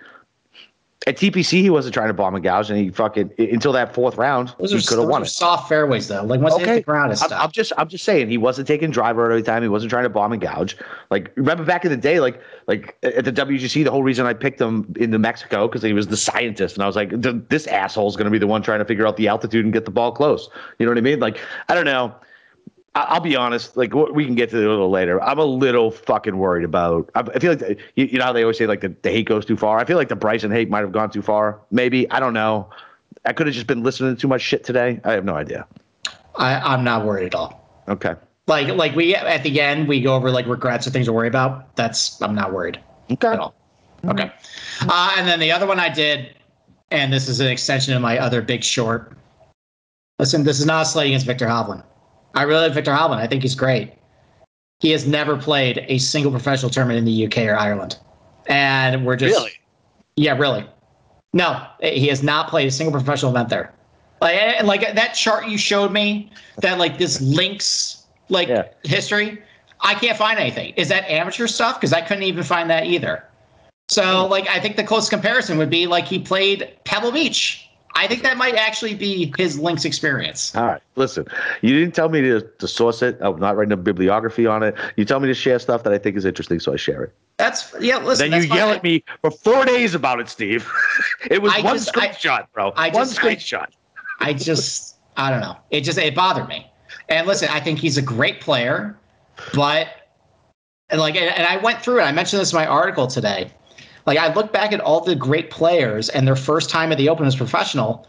At T P C, he wasn't trying to bomb and gouge, and he fucking until that fourth round, those he could have won it. Soft fairways, though. Like once okay. they hit the ground, it's I'm, I'm just, I'm just saying, he wasn't taking driver every time. He wasn't trying to bomb and gouge. Like remember back in the day, like, like at the W G C, the whole reason I picked him in New Mexico because he was the scientist, and I was like, this asshole is going to be the one trying to figure out the altitude and get the ball close. You know what I mean? Like, I don't know. I'll be honest. Like we can get to it a little later. I'm a little fucking worried about. I feel like the, you, you know how they always say like the, the hate goes too far. I feel like the Bryson hate might have gone too far. Maybe I don't know. I could have just been listening to too much shit today. I have no idea. I, I'm not worried at all. Okay. Like like we at the end we go over like regrets or things to worry about. That's I'm not worried. Okay. At all. Okay. Uh, and then the other one I did, and this is an extension of my other Big Short. Listen, this is not a slate against Viktor Hovland. I really like Viktor Hovland. I think he's great. He has never played a single professional tournament in the U K or Ireland. And we're just... Really? Yeah, really. No, he has not played a single professional event there. Like, and like that chart you showed me, that like this links like yeah. history, I can't find anything. Is that amateur stuff? Because I couldn't even find that either. So like I think the closest comparison would be like he played Pebble Beach. I think that might actually be his links experience. All right. Listen, you didn't tell me to, to source it. I'm not writing a bibliography on it. You tell me to share stuff that I think is interesting, so I share it. That's yeah. Listen, then you that's yell fine. at me for four days about it, Steve. It was I one just, screenshot, I, bro. I one just, screenshot. I, I just, I don't know. It just, it bothered me. And listen, I think he's a great player, but and like, and, and I went through it. I mentioned this in my article today. Like, I look back at all the great players and their first time at the Open as professional.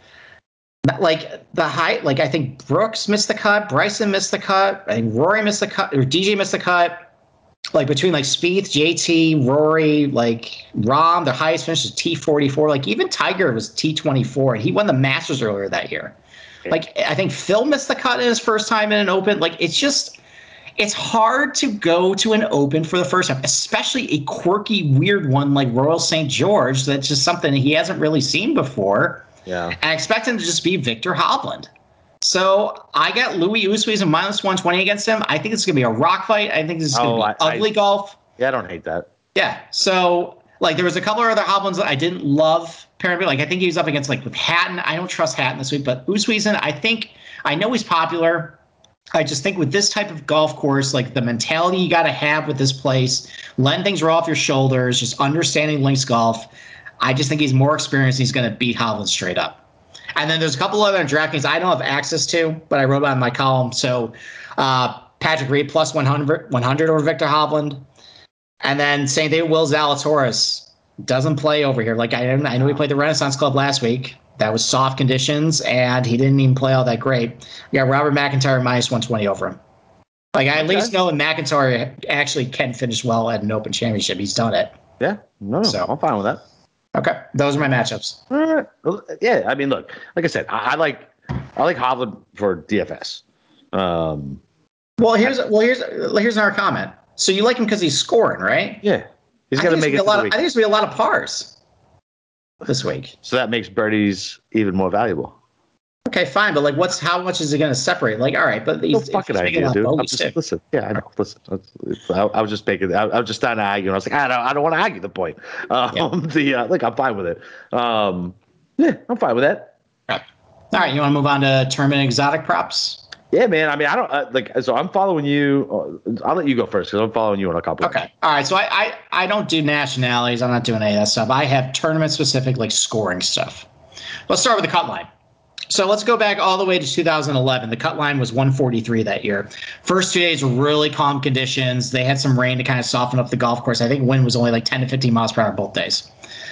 Like the height, like I think Brooks missed the cut, Bryson missed the cut, I think Rory missed the cut, or D J missed the cut. Like between like Spieth, J T, Rory, like Rahm, their highest finish is T forty-four. Like even Tiger was T twenty-four, and he won the Masters earlier that year. Like I think Phil missed the cut in his first time in an Open. Like it's just, it's hard to go to an Open for the first time, especially a quirky, weird one like Royal Saint George. That's just something he hasn't really seen before. Yeah. And I expect him to just be Viktor Hovland. So I got Louis Oosthuizen minus one twenty against him. I think it's going to be a rock fight. I think this is going to oh, be I, ugly I, golf. Yeah, I don't hate that. Yeah. So, like, there was a couple of other Hovlands that I didn't love. Apparently, like, I think he was up against, like, with Hatton. I don't trust Hatton this week. But Oosthuizen, I think, I know he's popular. I just think with this type of golf course, like, the mentality you got to have with this place, letting things roll off your shoulders, just understanding links golf, I just think he's more experienced. He's going to beat Hovland straight up. And then there's a couple other DraftKings I don't have access to, but I wrote about in my column. So uh, Patrick Reed plus one hundred, one hundred over Viktor Hovland. And then same thing, Will Zalatoris doesn't play over here. Like I, I know he played the Renaissance Club last week. That was soft conditions, and he didn't even play all that great. We got Robert McIntyre minus one twenty over him. Like I at okay. least know that McIntyre actually can finish well at an Open Championship. He's done it. Yeah, no, so I'm fine with that. Okay, those are my matchups. All right. Well, yeah, I mean, look, like I said, I, I like I like Hovland for D F S. Um, well, here's well here's here's our comment. So you like him because he's scoring, right? Yeah, he's got to make it. A lot of, I think there's gonna be a lot of pars this week. So that makes birdies even more valuable. Okay, fine, but like, what's how much is it going to separate? Like, all right, but he's, no fucking he's idea, dude. I'm just, just, listen, yeah, I know. Listen, I, I was just making. I, I was just starting to argue. And I was like, I don't, I don't want to argue the point. Um, yeah. The uh, like, I'm fine with it. Um, yeah, I'm fine with that. All right, you want to move on to tournament exotic props? Yeah, man. I mean, I don't uh, like. So I'm following you. I'll let you go first because I'm following you on a couple. Okay. All right. So I, I I don't do nationalities. I'm not doing any of that stuff. I have tournament specific like scoring stuff. Let's start with the cut line. So let's go back all the way to two thousand eleven. The cut line was one forty-three that year. First two days were really calm conditions. They had some rain to kind of soften up the golf course. I think wind was only like ten to fifteen miles per hour both days.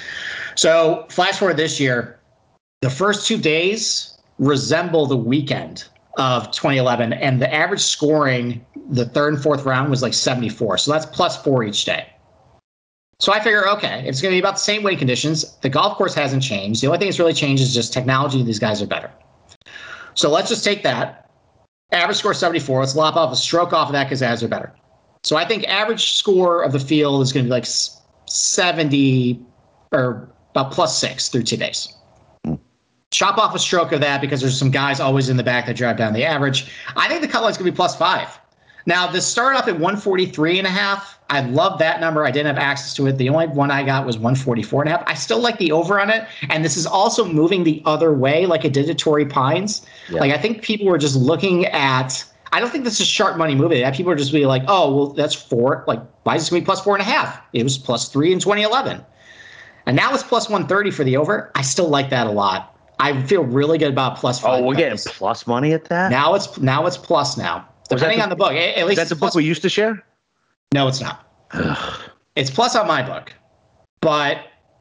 So flash forward this year, the first two days resemble the weekend of twenty eleven, and the average scoring the third and fourth round was like seventy-four. So that's plus four each day. So I figure, okay, it's going to be about the same wind conditions. The golf course hasn't changed. The only thing that's really changed is just technology. These guys are better. So let's just take that. Average score seventy-four. Let's lop off a stroke off of that because guys are better. So I think average score of the field is going to be like seventy or about plus six through two days. Chop off a stroke of that because there's some guys always in the back that drive down the average. I think the cut line's going to be plus five. Now, this started off at one forty-three and a half. I love that number. I didn't have access to it. The only one I got was one forty-four and a half. I still like the over on it. And this is also moving the other way like it did at Torrey Pines. Yeah. Like, I think people were just looking at, I don't think this is sharp money moving. People are just being like, oh, well, that's four. Like, why is this going to be plus four and a half? It was plus three in twenty eleven. And now it's plus one thirty for the over. I still like that a lot. I feel really good about plus five. Oh, we're getting plus money at that? Now it's now it's plus now. depending the, on the book. At least is that the book we used to share? No, it's not. Ugh. It's plus on my book, but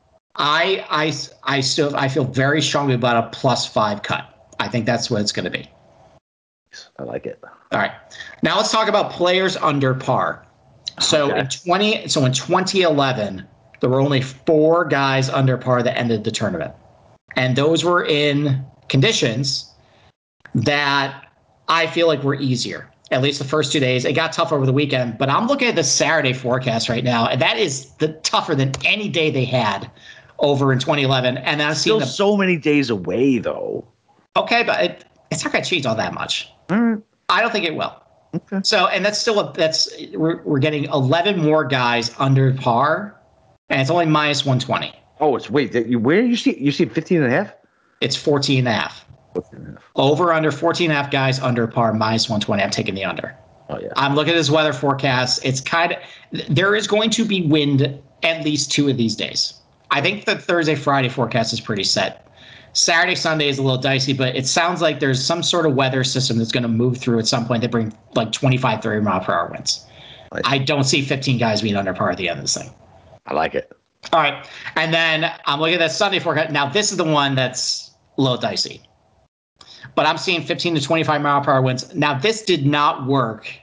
I I I still I feel very strongly about a plus five cut. I think that's what it's going to be. I like it. All right, now let's talk about players under par. So Okay. in twenty so in twenty eleven, there were only four guys under par that ended the tournament, and those were in conditions that I feel like were easier. At least the first two days. It got tough over the weekend, but I'm looking at the Saturday forecast right now, and that is the tougher than any day they had over in twenty eleven. And I'm seeing Still the, so many days away, though. okay, but it, it's not going to change all that much. All right. I don't think it will. Okay. So, and that's still a, that's we're, we're getting eleven more guys under par, and it's only minus one twenty. Oh, it's wait. You, where you see you see fifteen and a half? It's fourteen and a half. fourteen and a half. Over under fourteen and a half guys under par, minus one twenty. I'm taking the under. Oh yeah. I'm looking at this weather forecast. It's kind of there is going to be wind at least two of these days. I think the Thursday, Friday forecast is pretty set. Saturday, Sunday is a little dicey, but it sounds like there's some sort of weather system that's going to move through at some point that bring like twenty-five, thirty mile per hour winds. Nice. I don't see fifteen guys being under par at the end of this thing. I like it. All right. And then I'm looking at that Sunday forecast. Now, this is the one that's a little dicey. But I'm seeing fifteen to twenty-five mile per hour winds. Now, this did not work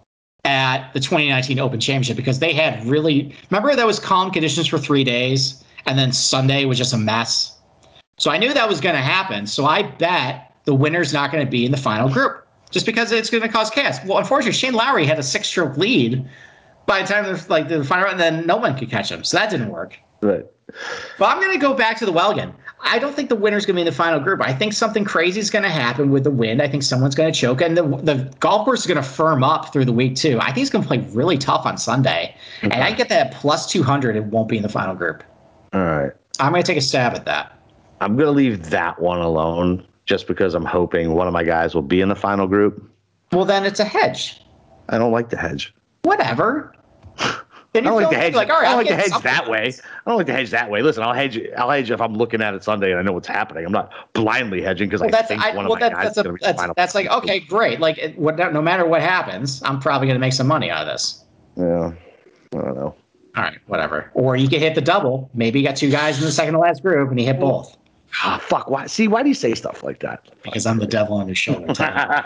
at the twenty nineteen Open Championship because they had really – remember there was calm conditions for three days, and then Sunday was just a mess? So I knew that was going to happen. So I bet the winner's not going to be in the final group just because it's going to cause chaos. Well, unfortunately, Shane Lowry had a six-stroke lead by the time there's like the final round, and then no one could catch him. So that didn't work. Right. But I'm going to go back to the well again. I don't think the winner's going to be in the final group. I think something crazy is going to happen with the wind. I think someone's going to choke, and the the golf course is going to firm up through the week too. I think it's going to play really tough on Sunday, Okay. and I get that plus two hundred. It won't be in the final group. All right. I'm going to take a stab at that. I'm going to leave that one alone just because I'm hoping one of my guys will be in the final group. Well, then it's a hedge. I don't like the hedge. Whatever. Then I don't you like the feel hedge. like, all right, I don't I'm like the getting hedge that something. way. I don't like the hedge that way. Listen, I'll hedge. I'll hedge if I'm looking at it Sunday and I know what's happening. I'm not blindly hedging because Well, I that's think I, one well, of my that, guys that's is a, going to be in the that's, final. that's like okay, great. Like it, what, no matter what happens, I'm probably going to make some money out of this. Yeah, I don't know. All right, whatever. Or you could hit the double. Maybe you got two guys in the second to last group, and you hit both. Ah, fuck. Why? See, why do you say stuff like that? Because I'm the devil on your shoulder. All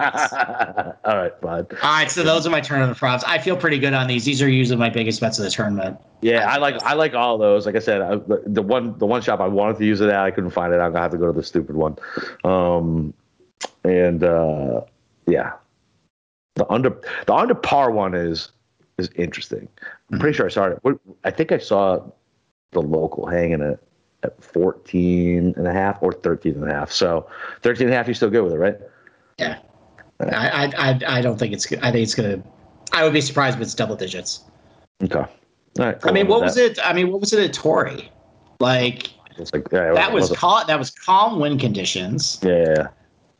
All right, bud. right, so those are my tournament props. I feel pretty good on these. These are usually my biggest bets of the tournament. Yeah, I like I like all those. Like I said, I, the, the one the one shop I wanted to use it at, I couldn't find it. I'm gonna have to go to the stupid one. Um, and uh, yeah, the under the under par one is is interesting. I'm pretty sure I saw it. What- I think I saw the local hanging at at fourteen and a half or thirteen and a half. So thirteen and a half, you're still good with it, right? Yeah, I, I, I, I don't think it's. I think it's gonna. I would be surprised if it's double digits. Okay. All right. I mean, what was it? I mean, what was it at Torrey? Like It's like yeah, it that was wasn't- calm. That was calm wind conditions. yeah, yeah, yeah.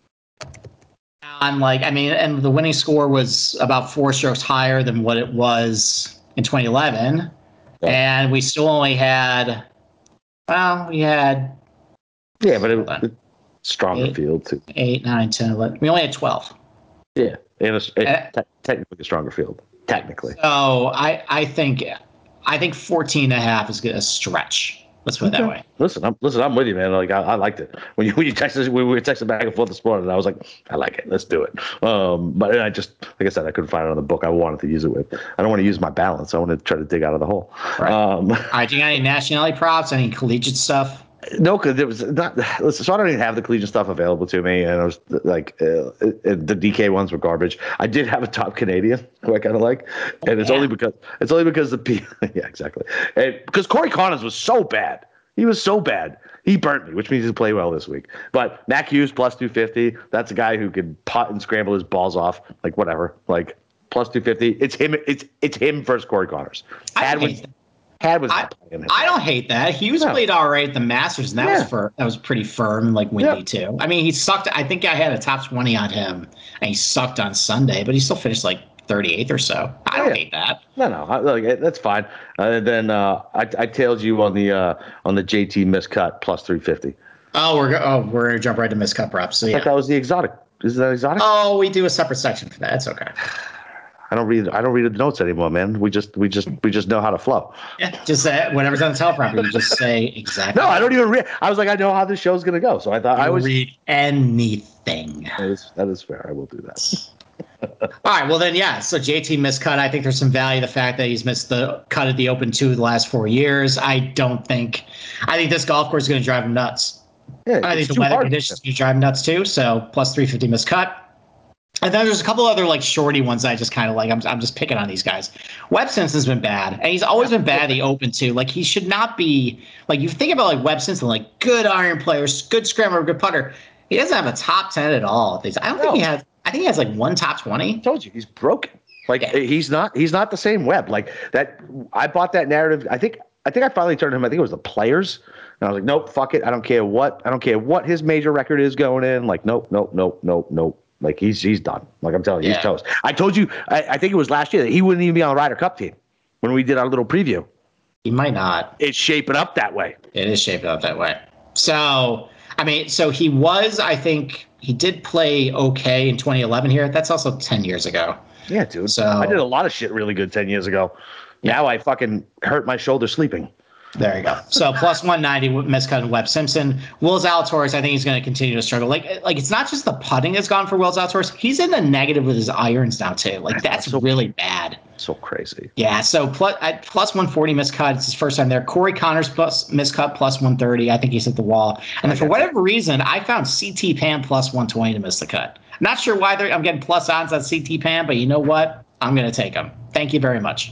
On like, I mean, and the winning score was about four strokes higher than what it was in twenty eleven, Yeah. and we still only had. Well, we had Yeah, but Hold on. it, it's stronger Eight. field too. eight, nine, ten, eleven. We only had twelve. Yeah, and it's it, Uh, te- technically a stronger field. Technically. So I, I think, I think fourteen and a half is a stretch. Let's put it that Okay. way. Listen, I'm listen. I'm with you, man. Like I, I liked it when you when you texted when we were texting back and forth this morning. I was like, I like it. Let's do it. Um, but I just like I said, I couldn't find it on the book I wanted to use it with. I don't want to use my balance. I want to try to dig out of the hole. Right. Um, All right, do you got any nationality props? Any collegiate stuff? no, because it was not. Listen, so I don't even have the collegiate stuff available to me, and I was like, uh, it, the D K ones were garbage. I did have a top Canadian who I kind of like, and it's Yeah. only because it's only because the P. Yeah, exactly. And because Corey Connors was so bad. He was so bad. He burnt me, which means he'll play well this week. But Mac Hughes plus two fifty. That's a guy who could putt and scramble his balls off. Like whatever. Like plus two fifty. It's him. It's it's him versus Corey Connors. I Had don't was hate that. had was I, not playing him. I don't hate that. Hughes No. played all right at the Masters, and that Yeah. was for that was pretty firm and like windy Yeah. too. I mean, he sucked. I think I had a top twenty on him, and he sucked on Sunday, but he still finished like thirty-eighth or so. I don't Yeah. hate that. No, no, I, like, that's fine. Uh, then uh, I, I tailed you on the uh, on the J T miscut plus three fifty. Oh, we're go- oh we're gonna jump right to miscut props. So I yeah, thought that was the exotic Is that exotic? Oh, we do a separate section for that. That's okay. I don't read. I don't read the notes anymore, man. We just, we just, we just know how to flow. Yeah, just say whatever's on the teleprompter. You just say exactly. No, I don't even read. I was like, I know how this show's gonna go, so I thought you I was read anything. That is, that is fair. I will do that. All right. Well, then, yeah. So J T missed cut. I think there's some value to the fact that he's missed the cut at the Open two the last four years. I don't think. I think this golf course is going to drive him nuts. Yeah, I think the weather conditions are going to drive him nuts too. So plus three fifty missed cut. And then there's a couple other like shorty ones that I just kind of like. I'm I'm just picking on these guys. Webb Simpson's been bad, and he's always been bad at the Open too. Like he should not be. Like you think about like Webb Simpson, like good iron players, good scrambler, good putter. He doesn't have a top ten at all. I don't think no. he has. I think he has like one top twenty. I told you he's broken. Like Yeah. he's not. He's not the same Webb. Like that. I bought that narrative. I think. I think I finally turned him. I think it was the Players. And I was like, nope, fuck it. I don't care what. I don't care what his major record is going in. Like, nope, nope, nope, nope, nope. Like he's he's done. Like I'm telling you, Yeah. he's toast. I told you. I, I think it was last year that he wouldn't even be on the Ryder Cup team when we did our little preview. He might not. It's shaping up that way. It is shaped up that way. So, I mean, so he was, I think, he did play okay in twenty eleven here. That's also ten years ago. Yeah, dude. So- I did a lot of shit really good ten years ago. Now I fucking hurt my shoulder sleeping. There you go. So plus one ninety miscut and Webb Simpson. Will Zalatoris, I think he's going to continue to struggle. Like, like it's not just the putting that's gone for Will Zalatoris. He's in the negative with his irons now too. Like that's so, really bad. So crazy. Yeah. So plus at plus one forty miscut. It's his first time there. Corey Connors plus miscut plus one thirty. I think he's hit the wall. And then for whatever reason, I found C T Pan plus one twenty to miss the cut. I'm not sure why they're, I'm getting plus odds on C T Pan, but you know what? I'm going to take him. Thank you very much.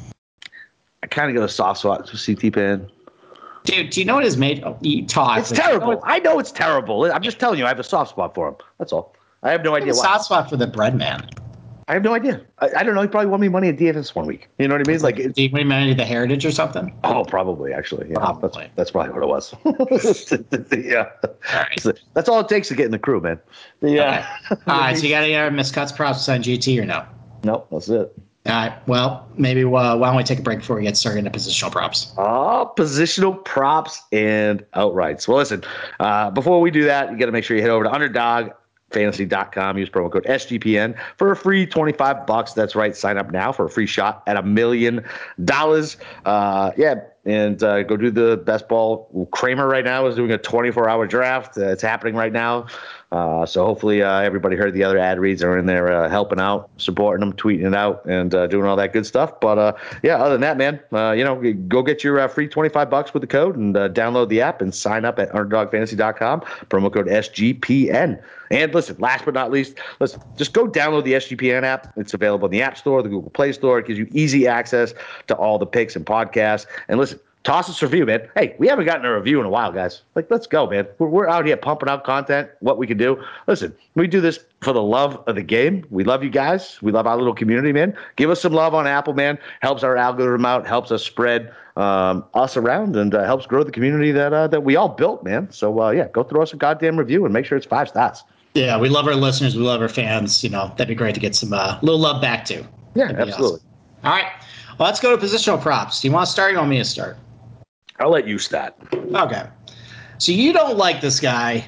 I kind of got a soft spot for C T Pan. Dude, do you know what his made? Oh, you talk. It's terrible. I know it's terrible. I'm just telling you, I have a soft spot for him. That's all. I have no I idea have a why. soft spot for the bread man. I have no idea. I, I don't know. He probably won me money at D F S one week. You know what I mean? Like, it's, Do you remember the Heritage or something? oh, probably actually. Yeah, Probably. That's, that's probably what it was. Yeah. All right. So that's all it takes to get in the crew, man. Yeah. Okay. All right. So you got any other miscuts props on G T or no? Nope, that's it. All right. Well, maybe uh, why don't we take a break before we get started into positional props? Oh, positional props and outrights. Well, listen, uh, before we do that, you got to make sure you head over to underdog fantasy dot com. Use promo code S G P N for a free twenty-five bucks. That's right. Sign up now for a free shot at a million dollars. Uh, yeah. And uh, go do the best ball. Kramer right now is doing a twenty-four hour draft. Uh, it's happening right now. Uh, so hopefully uh, everybody heard the other ad reads are in there uh, helping out, supporting them, tweeting it out, and uh, doing all that good stuff. But uh, yeah, other than that, man, uh, you know, go get your uh, free twenty-five bucks with the code and uh, download the app and sign up at underdog fantasy dot com. Promo code S G P N. And listen, last but not least, listen, just go download the S G P N app. It's available in the App Store, the Google Play Store. It gives you easy access to all the picks and podcasts. And listen, toss us a review, man. Hey, we haven't gotten a review in a while, guys. Like, let's go, man. We're, we're out here pumping out content, what we can do. Listen, we do this for the love of the game. We love you guys. We love our little community, man. Give us some love on Apple, man. Helps our algorithm out, helps us spread um, us around, and uh, helps grow the community that uh, that we all built, man. So, uh, yeah, go throw us a goddamn review and make sure it's five stars. Yeah, we love our listeners. We love our fans. You know, that'd be great to get some uh, little love back to. Yeah, That'd be absolutely. awesome. All right. Well, let's go to positional props. Do you want to start or you want me to start? I'll let you start. Okay. So you don't like this guy,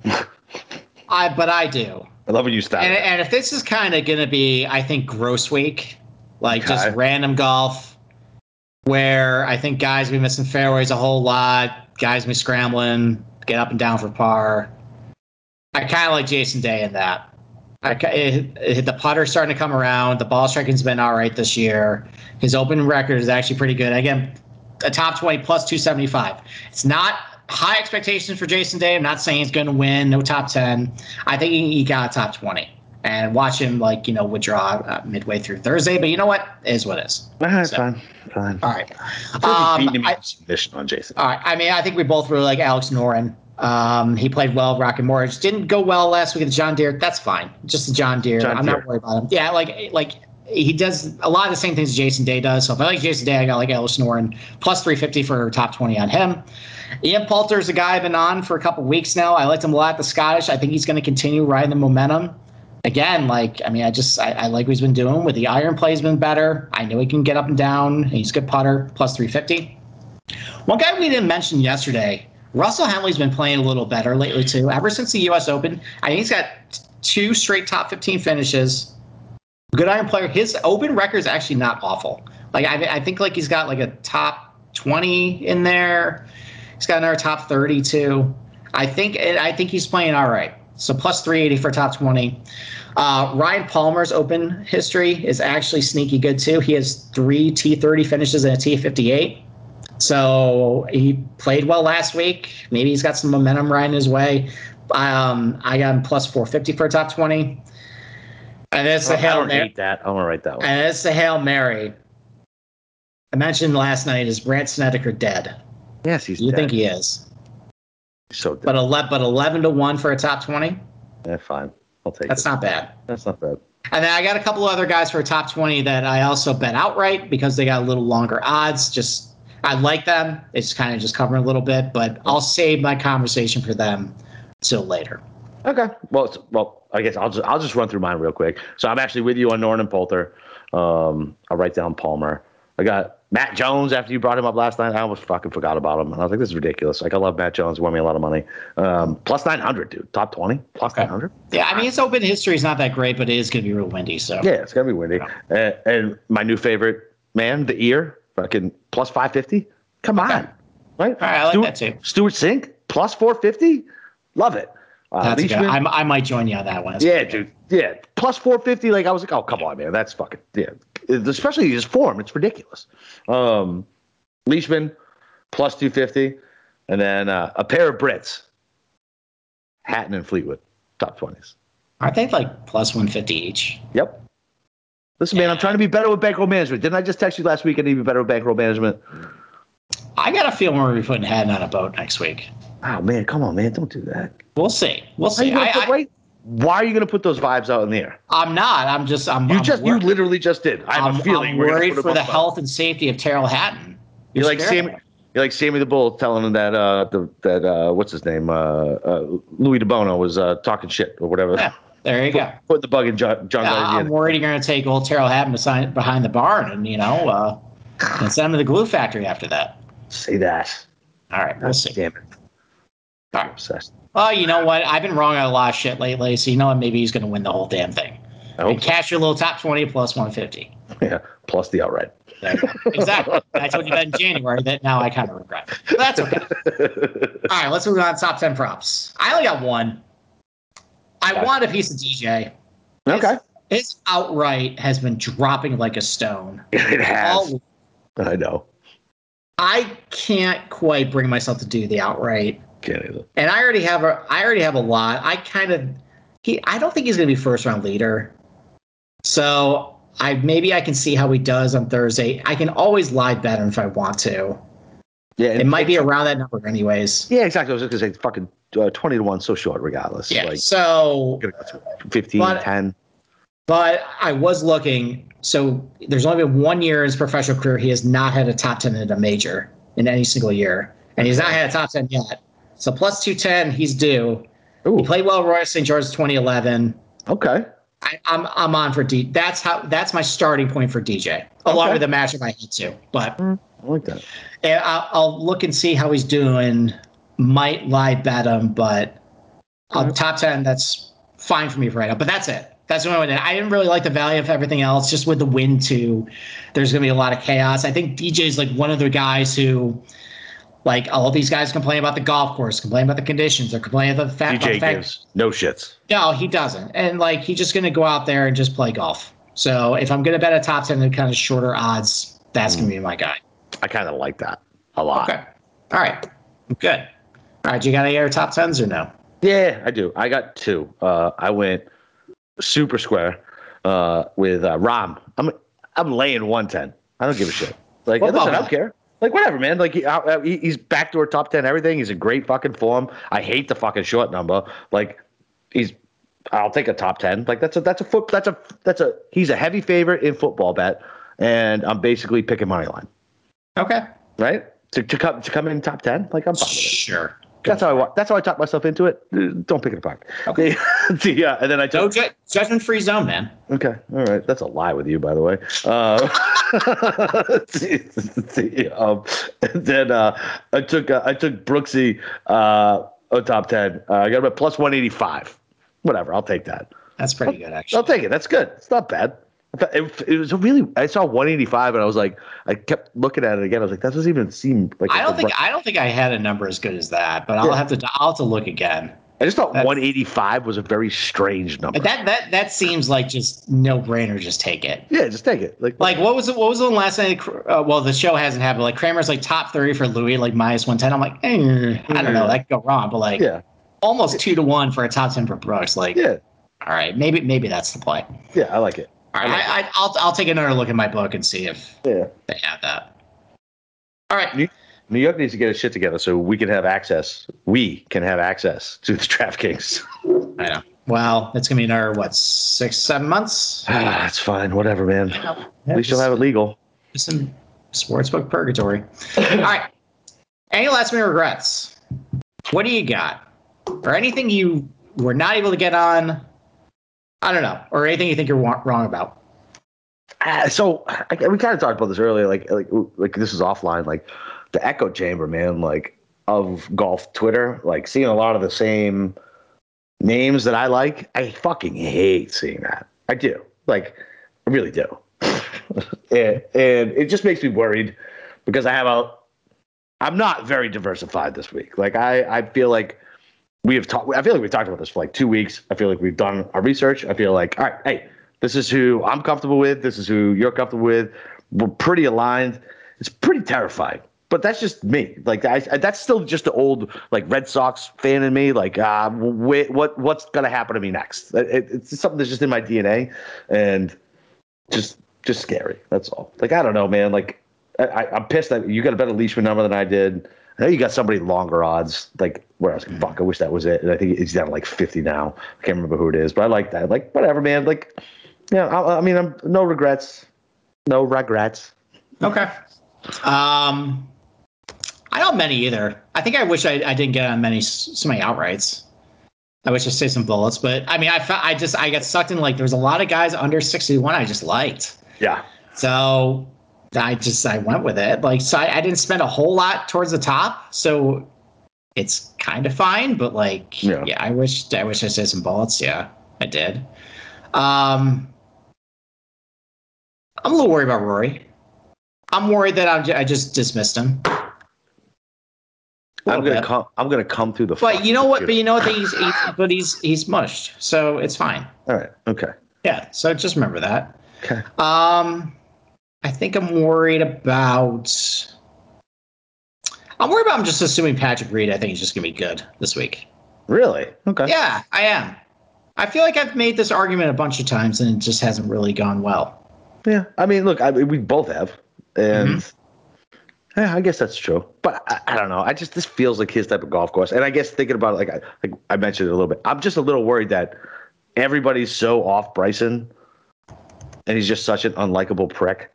I but I do. I love when you start. And, and if this is kind of going to be, I think, gross week, like Okay. just random golf, where I think guys be missing fairways a whole lot, guys be scrambling, get up and down for par. I kind of like Jason Day in that. I, it, it, the putter's starting to come around. The ball striking's been all right this year. His open record is actually pretty good. Again, a top twenty plus two seventy-five. It's not high expectations for Jason Day. I'm not saying he's going to win. No top ten. I think he, he got a top twenty. And watch him, like, you know, withdraw uh, midway through Thursday. But you know what? It is what it is. Ah, So- fine, fine. All right. I feel like Um, he's beating him I- in submission on Jason. All right. I mean, I think we both really like Alex Noren. Um, he played well, Rocket Mortgage. Didn't go well last week at the John Deere. That's fine. Just the John Deere. John I'm Deere. not worried about him. Yeah, like like he does a lot of the same things Jason Day does. So if I like Jason Day, I got like Alex Noren plus three fifty for top twenty on him. Ian Poulter's a guy I've been on for a couple weeks now. I liked him a lot at the Scottish. I think he's going to continue riding the momentum. Again, like, I mean, I just, I, I like what he's been doing with the iron play has been better. I know he can get up and down. He's a good putter, plus three fifty. One guy we didn't mention yesterday, Russell Henley's been playing a little better lately too. Ever since the U S Open, I think he's got two straight top fifteen finishes. Good iron player. His open record is actually not awful. Like I, I think like he's got like a top twenty in there. He's got another top thirty too. I think I think he's playing all right. So plus three eighty for top twenty. Uh, Ryan Palmer's open history is actually sneaky good too. He has three T thirty finishes and a T fifty-eight. So he played well last week. Maybe he's got some momentum riding his way. Um, I got him plus four fifty for top twenty. And it's the I Hail don't Mary. hate that. I'm gonna write that one. And it's the Hail Mary. I mentioned last night, is Brandt Snedeker dead? Yes, he's You dead. think he is? He's so dead. But eleven, but eleven to one for a top twenty. Yeah, fine. I'll take That's it. not bad. That's not bad. And then I got a couple of other guys for a top twenty that I also bet outright because they got a little longer odds. Just I like them. It's kind of just covering a little bit, but I'll save my conversation for them till later. Okay. Well, it's, well, I guess I'll just I'll just run through mine real quick. So I'm actually with you on Norton and Poulter. Um, I'll write down Palmer. I got Matt Jones after you brought him up last night. I almost fucking forgot about him. And I was like, this is ridiculous. Like, I love Matt Jones. He won me a lot of money. Um, plus nine hundred, dude. Top twenty. Plus Okay. nine hundred. Yeah, I mean, his open history is not that great, but it is going to be real windy. So Yeah, it's going to be windy. And, and my new favorite man, the ear, fucking plus five fifty. Come on. Okay. Right? All right, I like Stuart, that too. Stuart Sink, plus four fifty. Love it. Uh, That's good. Leishman, I, I might join you on that one. That's yeah, pretty good. dude. Yeah, plus four fifty. Like I was like, oh come on, man, that's fucking yeah. Especially his form, it's ridiculous. Um, Leishman plus two fifty, and then uh, a pair of Brits, Hatton and Fleetwood, top twenties. Aren't they like plus one fifty each? Yep. Listen, man, I'm trying to be better with bankroll management. Didn't I just text you last week? I need to be better with bankroll management. I got a feeling we're going to be putting Haddon on a boat next week. Oh man, come on, man, don't do that. We'll see. We'll Why are you see. gonna I, put- I, why- why are you going to put those vibes out in the air? I'm not. I'm just. I'm. You I'm just, wor- you literally just did. I have I'm, a feeling I'm we're gonna worried put them for the up. health and safety of Terrell Hatton. You're like scared Sammy. of him. You're like Sammy the Bull telling him that uh the, that uh what's his name uh, uh Louis DeBono was uh talking shit or whatever. Yeah, there you go. Put the bug in John. John Yeah, Gardner. I'm worried you're going to take old Terrell Hatton beside, behind the barn and you know uh, and send him to the glue factory after that. Say that. All right, we'll see. Damn it. All I'm right. obsessed. Oh, you know what? I've been wrong on a lot of shit lately, so you know what? Maybe he's going to win the whole damn thing. I hope And cash your little top twenty plus one fifty. so. Yeah. Plus the outright. There you go. Exactly. I told you that in January. That now I kind of regret. But that's okay. All right, let's move on to top ten props. I only got one. I Okay. want a piece of D J. Okay. His, his outright has been dropping like a stone. It has. All- I know. I can't quite bring myself to do the outright. Can't either. And I already have a I already have a lot. I kind of he I don't think he's gonna be first round leader. So I maybe I can see how he does on Thursday. I can always live bet him if I want to. Yeah. It might be around that number anyways. Yeah, exactly. I was just gonna say fucking uh, twenty to one, so short, regardless. Yeah. Like So gonna go to fifteen, But- ten. but I was looking, so there's only been one year in his professional career he has not had a top ten in a major in any single year. And he's not had a top ten yet. So plus two ten, he's due. He Ooh. played well at Royal Saint George's twenty eleven. Okay. I, I'm I'm on for D. That's how. That's my starting point for D J, along Okay. with the matchup I had to. But I like that. and I'll, I'll look and see how he's doing. Might live bet him, but uh, top ten. That's fine for me for right now. But that's it. That's the only one. I didn't really like the value of everything else. Just with the wind too, there's gonna be a lot of chaos. I think D J's like one of the guys who, like all these guys complain about the golf course, complain about the conditions, or complain about the fact. D about J the fact gives no shits. No, he doesn't. And like he's just gonna go out there and just play golf. So if I'm gonna bet a top ten and kind of shorter odds, that's gonna be my guy. I kind of like that a lot. Okay. All right. Good. All right, you got any other top tens or no? Yeah, I do. I got two. Uh, I went super square uh, with uh, Rom. I'm I'm laying one ten. I don't give a shit. Like, What listen, about I don't care. Like, whatever, man. Like, he, uh, he, he's backdoor top ten everything. He's in great fucking form. I hate the fucking short number. Like, he's. I'll take a top ten. Like, that's a that's a foot. That's a that's a. He's a heavy favorite in football bet, and I'm basically picking money line. Okay. Right to to come to come in top ten. Like, I'm fine with it. Sure. That's how I wa- that's how I talk myself into it. Don't pick it apart. Okay. yeah, and then I No took. ju- judgment free zone, man. Okay, all right. That's a lie with you, by the way. Uh, um, and then uh, I took uh, I took Brooksy uh, on top ten. Uh, I got him at plus one eighty five. whatever. I'll take that. That's pretty good, actually. I'll take it. That's good. It's not bad. It, it was a really. I saw one eighty-five, and I was like, I kept looking at it again. I was like, that doesn't even seem like. I don't think I don't think I had a number as good as that, but I'll yeah. have to I'll have to look again. I just thought That's, one eighty-five was a very strange number. That that that seems like just no brainer. Just take it. Yeah, just take it. Like, like what was it? What was the last night? Uh, well, the show hasn't happened. Like Kramer's like top thirty for Louis, like minus one ten. I'm like, eh, I don't know. That could go wrong, but like, yeah. almost two to one for a top ten for Brooks. Like, yeah. All right, maybe maybe that's the play. Yeah, I like it. All right, I, I, I'll I'll take another look at my book and see if yeah. they have that. All right. New York needs to get its shit together so we can have access. We can have access to the DraftKings. I know. Well, it's gonna be another what six, seven months. Ah, that's fine. Whatever, man. Yeah, At least you'll have it legal. Some sportsbook purgatory. All right. Any last minute regrets? What do you got? Or anything you were not able to get on? I don't know. Or anything you think you're wrong about? Uh, so I, we kind of talked about this earlier. Like, like, like this is offline. Like. The echo chamber, man, like of golf Twitter, like seeing a lot of the same names that I like. I fucking hate seeing that. I do. Like, I really do. and, and it just makes me worried because I have a, I'm not very diversified this week. Like, I, I feel like we have talked, I feel like we've talked about this for like two weeks. I feel like we've done our research. I feel like, all right, hey, this is who I'm comfortable with. This is who you're comfortable with. We're pretty aligned. It's pretty terrifying. But that's just me. Like I, that's still just the old like Red Sox fan in me. Like, uh, wh- what what's gonna happen to me next? It, it's something that's just in my D N A, and just just scary. That's all. Like I don't know, man. Like I, I'm pissed that you got a better Leishman number than I did. I know you got somebody longer odds. Like where I was like, fuck, I wish that was it. And I think he's down to like fifty now. I can't remember who it is, but I like that. Like whatever, man. Like yeah, I, I mean, I'm no regrets, no regrets. Okay. Um. I don't many either. I think I wish I, I didn't get on many so many outrights. I wish I saved some bullets, but I mean, I I just I got sucked in like there was a lot of guys under sixty-one I just liked. Yeah. So I just I went with it. Like so I, I didn't spend a whole lot towards the top, so it's kind of fine. But like yeah, yeah I wish I wish I saved some bullets. Yeah, I did. Um, I'm a little worried about Rory. I'm worried that I'm, I just dismissed him. I'm gonna bit. come. I'm gonna come through the. But you know what? But you know what? He's, he's but he's he's mushed, so it's fine. All right. Okay. Yeah. So just remember that. Okay. Um, I think I'm worried about. I'm worried about. I'm just assuming Patrick Reed. I think he's just gonna be good this week. Really? Okay. Yeah, I am. I feel like I've made this argument a bunch of times, and it just hasn't really gone well. Yeah. I mean, look, I, we both have, and. Mm-hmm. Yeah, I guess that's true, but I, I don't know. I just this feels like his type of golf course, and I guess thinking about it, like I like I mentioned it a little bit, I'm just a little worried that everybody's so off Bryson, and he's just such an unlikable prick,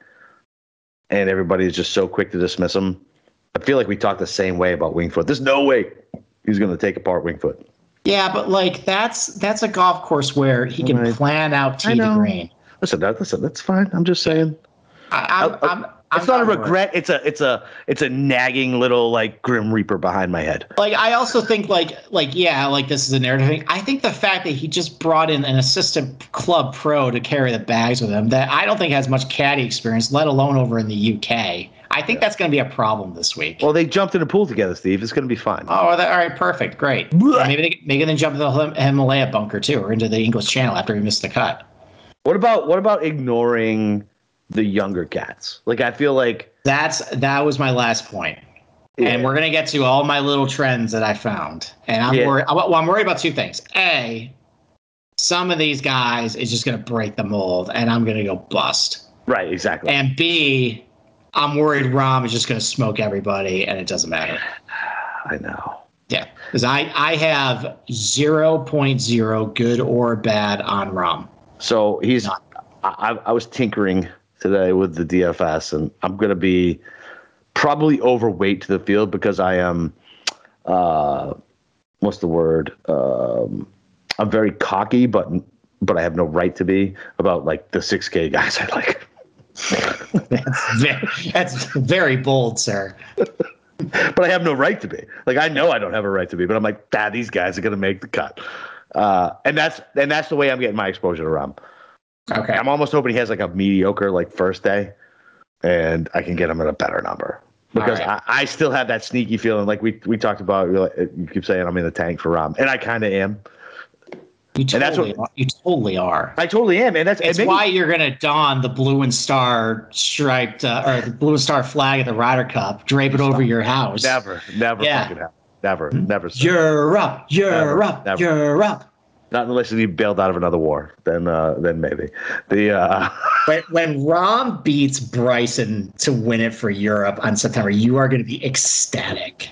and everybody's just so quick to dismiss him. I feel like we talk the same way about Winged Foot. There's no way he's going to take apart Winged Foot. Yeah, but like that's that's a golf course where he can right. plan out tee to green. Listen, that, listen, that's fine. I'm just saying. I, I'm. I, I'm It's not a regret. It's a it's a it's a nagging little like Grim Reaper behind my head. Like I also think like like yeah like this is a narrative thing. I think the fact that he just brought in an assistant club pro to carry the bags with him that I don't think has much caddy experience, let alone over in the U K. I think yeah. that's going to be a problem this week. Well, they jumped in a pool together, Steve. It's going to be fine. Oh, that, all right, perfect, great. Yeah, maybe they maybe they jump into the Himalaya bunker too, or into the English Channel after he missed the cut. What about what about ignoring the younger cats? Like I feel like that's that was my last point. Yeah. And we're gonna get to all my little trends that I found. And I'm yeah. worried well, I'm worried about two things. A, some of these guys is just gonna break the mold and I'm gonna go bust. Right, exactly. And B, I'm worried Rahm is just gonna smoke everybody and it doesn't matter. I know. Yeah. Because I, I have zero point zero good or bad on Rahm. So he's Not. I, I was tinkering today with the D F S, and I'm going to be probably overweight to the field because I am, uh, what's the word? Um, I'm very cocky, but but I have no right to be about like the six K guys I like. that's, very, that's very bold, sir. But I have no right to be. Like I know I don't have a right to be, but I'm like, ah, these guys are going to make the cut. Uh, and that's and that's the way I'm getting my exposure to Rahm. Okay. I'm almost hoping he has like a mediocre like first day, and I can get him at a better number because right. I, I still have that sneaky feeling like we we talked about. You keep saying I'm in the tank for Rahm, and I kind of am. You totally, and that's what, are. You totally are. I totally am, and that's it's and maybe, why you're gonna don the blue and star striped uh, or the blue and star flag at the Ryder Cup, drape it over your house. Never, never yeah. fucking happen. Never, never. So. You're up. You're never, up. Never. You're up. Not unless he bailed out of another war, then uh, then maybe. The uh... when when Rahm beats Bryson to win it for Europe on September, you are going to be ecstatic.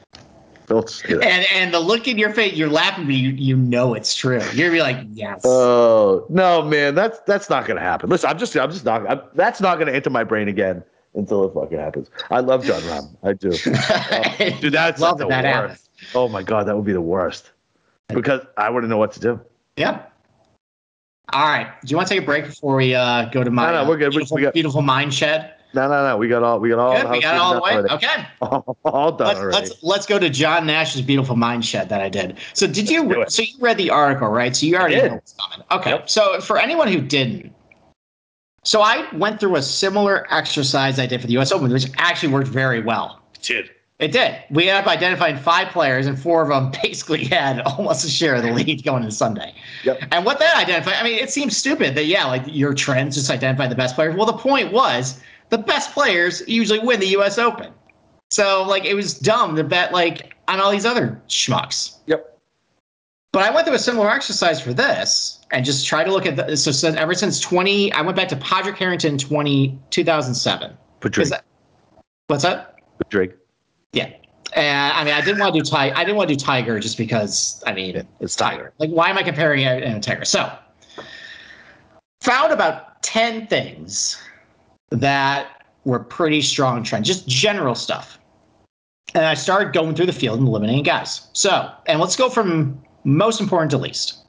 And and the look in your face, you're laughing, but you you know it's true. You're gonna be like, yes. Oh no, man, that's that's not gonna happen. Listen, I'm just I'm just not. I'm, that's not gonna enter my brain again until it fucking happens. I love Jon Rahm, I do. Uh, dude, that's love the that worst. happens. Oh my god, that would be the worst. Because I wouldn't know what to do. Yep. All right. Do you want to take a break before we uh, go to my no, no, we're good. Beautiful, we got, beautiful mind shed? No, no, no. We got all. We got all. Good, we got it all the way. Already. Okay. All, all done let's, already. Let's let's go to John Nash's beautiful mind shed that I did. So did you? So you read the article, right? So you already know what's coming. Okay. Yep. So for anyone who didn't, so I went through a similar exercise I did for the U S Open, which actually worked very well. It did. It did. We ended up identifying five players, and four of them basically had almost a share of the lead going into Sunday. Yep. And what that identified, I mean, it seems stupid that, yeah, like your trends just identify the best players. Well, the point was the best players usually win the U S Open. So, like, it was dumb to bet, like, on all these other schmucks. Yep. But I went through a similar exercise for this and just try to look at the, so, so ever since twenty, I went back to Padraig Harrington twenty, two thousand seven. Padraig. That, what's that? Padraig. Yeah. And I mean, I didn't want to do Tiger. I didn't want to do Tiger just because, I mean, it's Tiger. Like, why am I comparing it and Tiger? So, found about ten things that were pretty strong trends, just general stuff. And I started going through the field and eliminating guys. So, and let's go from most important to least.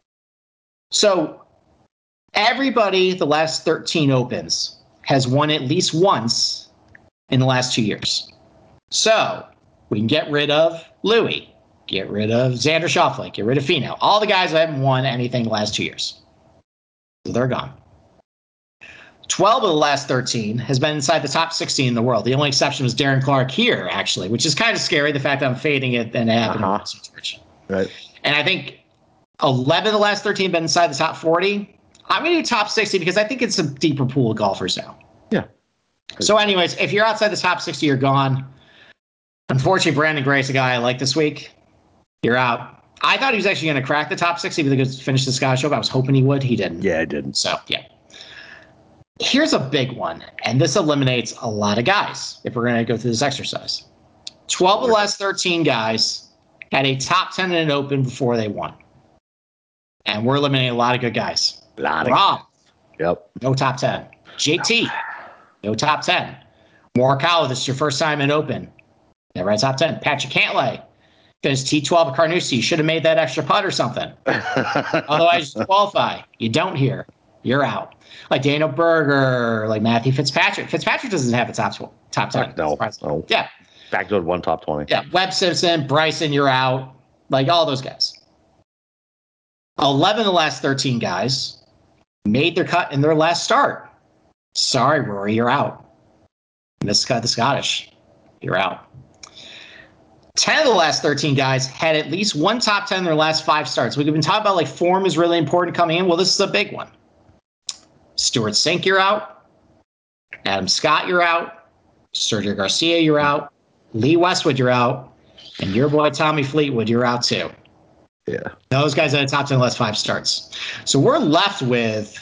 So, everybody, the last thirteen Opens, has won at least once in the last two years. So we can get rid of Louis, get rid of Xander Schauffele, get rid of Finau. All the guys that haven't won anything the last two years. So they're gone. twelve of the last thirteen has been inside the top sixteen in the world. The only exception was Darren Clarke here, actually, which is kind of scary, the fact that I'm fading it and it happened uh-huh. in Right. And I think eleven of the last thirteen have been inside the top forty. I'm going to do top sixty because I think it's a deeper pool of golfers now. Yeah. So anyways, if you're outside the top sixty, you're gone. Unfortunately, Brandon Grace, a guy I like this week, you're out. I thought he was actually going to crack the top sixty because he finished the Scottish Open. I was hoping he would. He didn't. Yeah, I didn't. So, yeah. Here's a big one, and this eliminates a lot of guys if we're going to go through this exercise. twelve of the last thirteen guys had a top ten in an Open before they won. And we're eliminating a lot of good guys. A lot of Rob, Yep. no top ten. J T, no top ten. Morikawa, this is your first time in Open. Never had top ten. Patrick Cantlay finished T twelve at Carnoustie. Should have made that extra putt or something. Otherwise, you qualify. You don't here. You're out. Like Daniel Berger, like Matthew Fitzpatrick. Fitzpatrick doesn't have a top top ten. No, no. Yeah. Back to one top twenty. Yeah. Webb Simpson, Bryson, you're out. Like all those guys. eleven of the last thirteen guys made their cut in their last start. Sorry, Rory, you're out. Missed cut the Scottish. You're out. ten of the last thirteen guys had at least one top ten in their last five starts. We've been talking about like form is really important coming in. Well, this is a big one. Stuart Sink, you're out. Adam Scott, you're out. Sergio Garcia, you're out. Lee Westwood, you're out. And your boy Tommy Fleetwood, you're out too. Yeah. Those guys had a top ten in the last five starts. So we're left with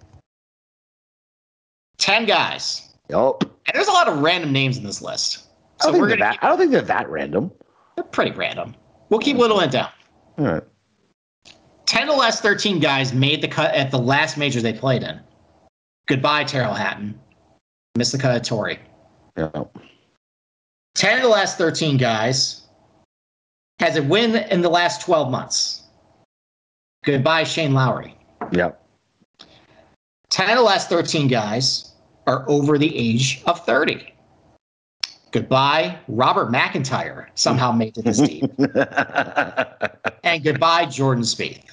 ten guys. Yep. And there's a lot of random names in this list. I So don't, we're think gonna that, I don't think they're that random. They're pretty random. We'll keep whittling it down. All right. ten of the last thirteen guys made the cut at the last major they played in. Goodbye, Terrell Hatton. Missed the cut at Torrey. Yeah. ten of the last thirteen guys has a win in the last twelve months. Goodbye, Shane Lowry. Yep. ten of the last thirteen guys are over the age of thirty. Goodbye, Robert McIntyre somehow made it this deep. and goodbye, Jordan Spieth.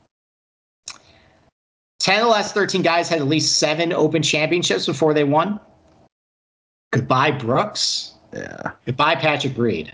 ten of the last thirteen guys had at least seven Open championships before they won. Goodbye, Brooks. Yeah. Goodbye, Patrick Reed.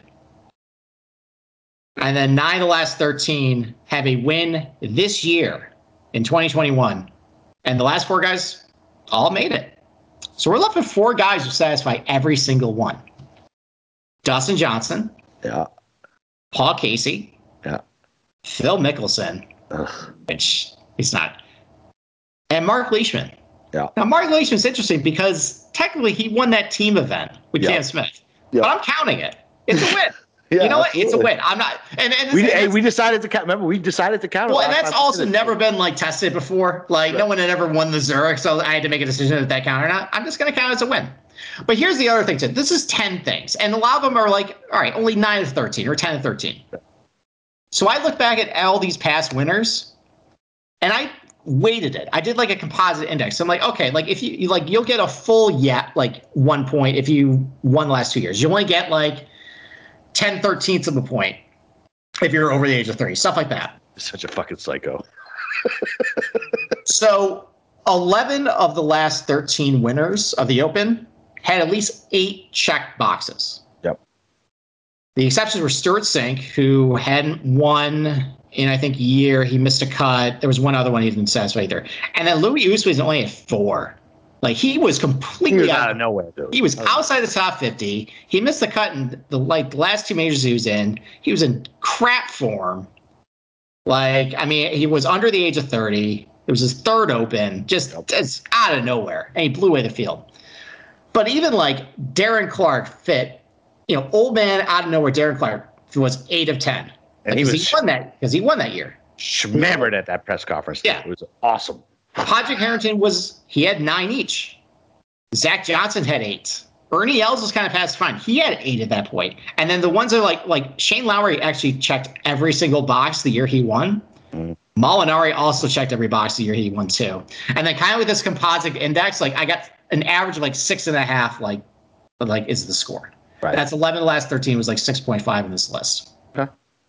And then nine of the last thirteen have a win this year in twenty twenty-one. And the last four guys all made it. So we're left with four guys who satisfy every single one. Dustin Johnson. Yeah. Paul Casey. Yeah. Phil Mickelson. Ugh. Which he's not. And Mark Leishman. Yeah. Now, Mark Leishman's interesting because technically he won that team event with Yeah. Cam Smith. Yeah. But I'm counting it. It's a win. Yeah, you know what? absolutely. It's a win. I'm not. And, and We, and hey, we decided to count. Remember, we decided to count. it well, and last that's time we also did it. never been like tested before. Like Right. no one had ever won the Zurich, so I had to make a decision if that count or not. I'm just going to count it as a win. But here's the other thing too. This is ten things, and a lot of them are like, all right, only nine of thirteen or ten of thirteen. So I look back at all these past winners, and I weighted it. I did like a composite index. So I'm like, okay, like if you, you like, you'll get a full yeah, like one point if you won the last two years. You only get like ten thirteenths of a point if you're over the age of thirty, stuff like that. Such a fucking psycho. So eleven of the last thirteen winners of the Open had at least eight check boxes. Yep. The exceptions were Stuart Sink, who hadn't won in, I think, a year. He missed a cut. There was one other one he didn't satisfy either. And then Louis Oosthuizen only at four. Like, he was completely He was out, out of nowhere, dude. He was outside the top fifty. He missed the cut in the like the last two majors he was in. He was in crap form. Like, I mean, he was under the age of thirty. It was his third Open, just, just out of nowhere. And he blew away the field. But even like Darren Clark fit, you know, old man out of nowhere, Darren Clark was eight of ten. And Like, he 'cause was he won that because he won that year. Schmammered at that press conference. Yeah. It was awesome. Patrick Harrington was, he had nine each. Zach Johnson had eight. Ernie Els was kind of past fine. He had eight at that point. And then the ones that are like, like Shane Lowry actually checked every single box the year he won. Mm. Molinari also checked every box the year he won too. And then kind of with this composite index, like I got an average of like six and a half, like, like is the score. Right. That's eleven of the last thirteen was like six point five in this list. Okay.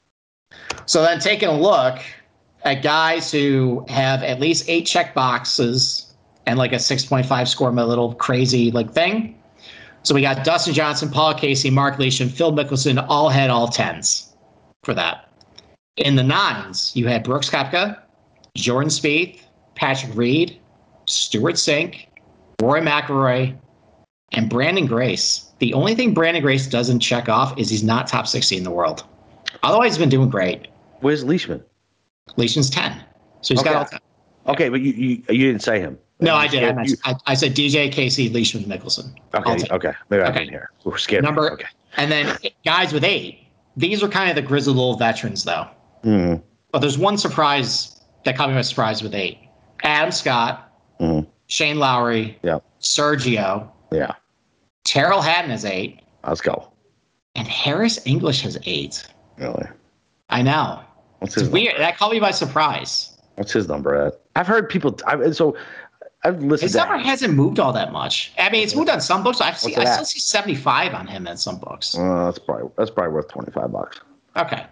So then taking a look at guys who have at least eight check boxes and like a six point five score, my little crazy like thing. So we got Dustin Johnson, Paul Casey, Mark Leishman, and Phil Mickelson all had all tens for that. In the nines, you had Brooks Koepka, Jordan Spieth, Patrick Reed, Stuart Sink, Rory McIlroy, and Brandon Grace. The only thing Brandon Grace doesn't check off is he's not top sixty in the world. Otherwise, he's been doing great. Where's Leishman? Leishman's ten. So he's Okay. got all ten. Okay, but you, you you didn't say him. No, You I did. I, scared- mentioned, I, I said D J, Casey, Leishman, Mickelson. All Okay, ten. okay. Maybe I Okay. didn't hear. We're scared. Number, Okay. And then guys with eight. These are kind of the grizzled old veterans, though. Mm-hmm. But there's one surprise that caught me by surprise with eight. Adam Scott, Mm-hmm. Shane Lowry, Yeah. Sergio, Yeah. Terrell Hatton has eight, Let's go. and Harris English has eight. Really? I know. What's It's his weird. That caught me by surprise. What's his number at? I've heard people. I, so I've listened. His to number hasn't moved all that much. I mean, it's moved on some books. I've seen, What's it I at? still see seventy-five on him in some books. Uh, that's probably that's probably worth twenty five bucks. Okay.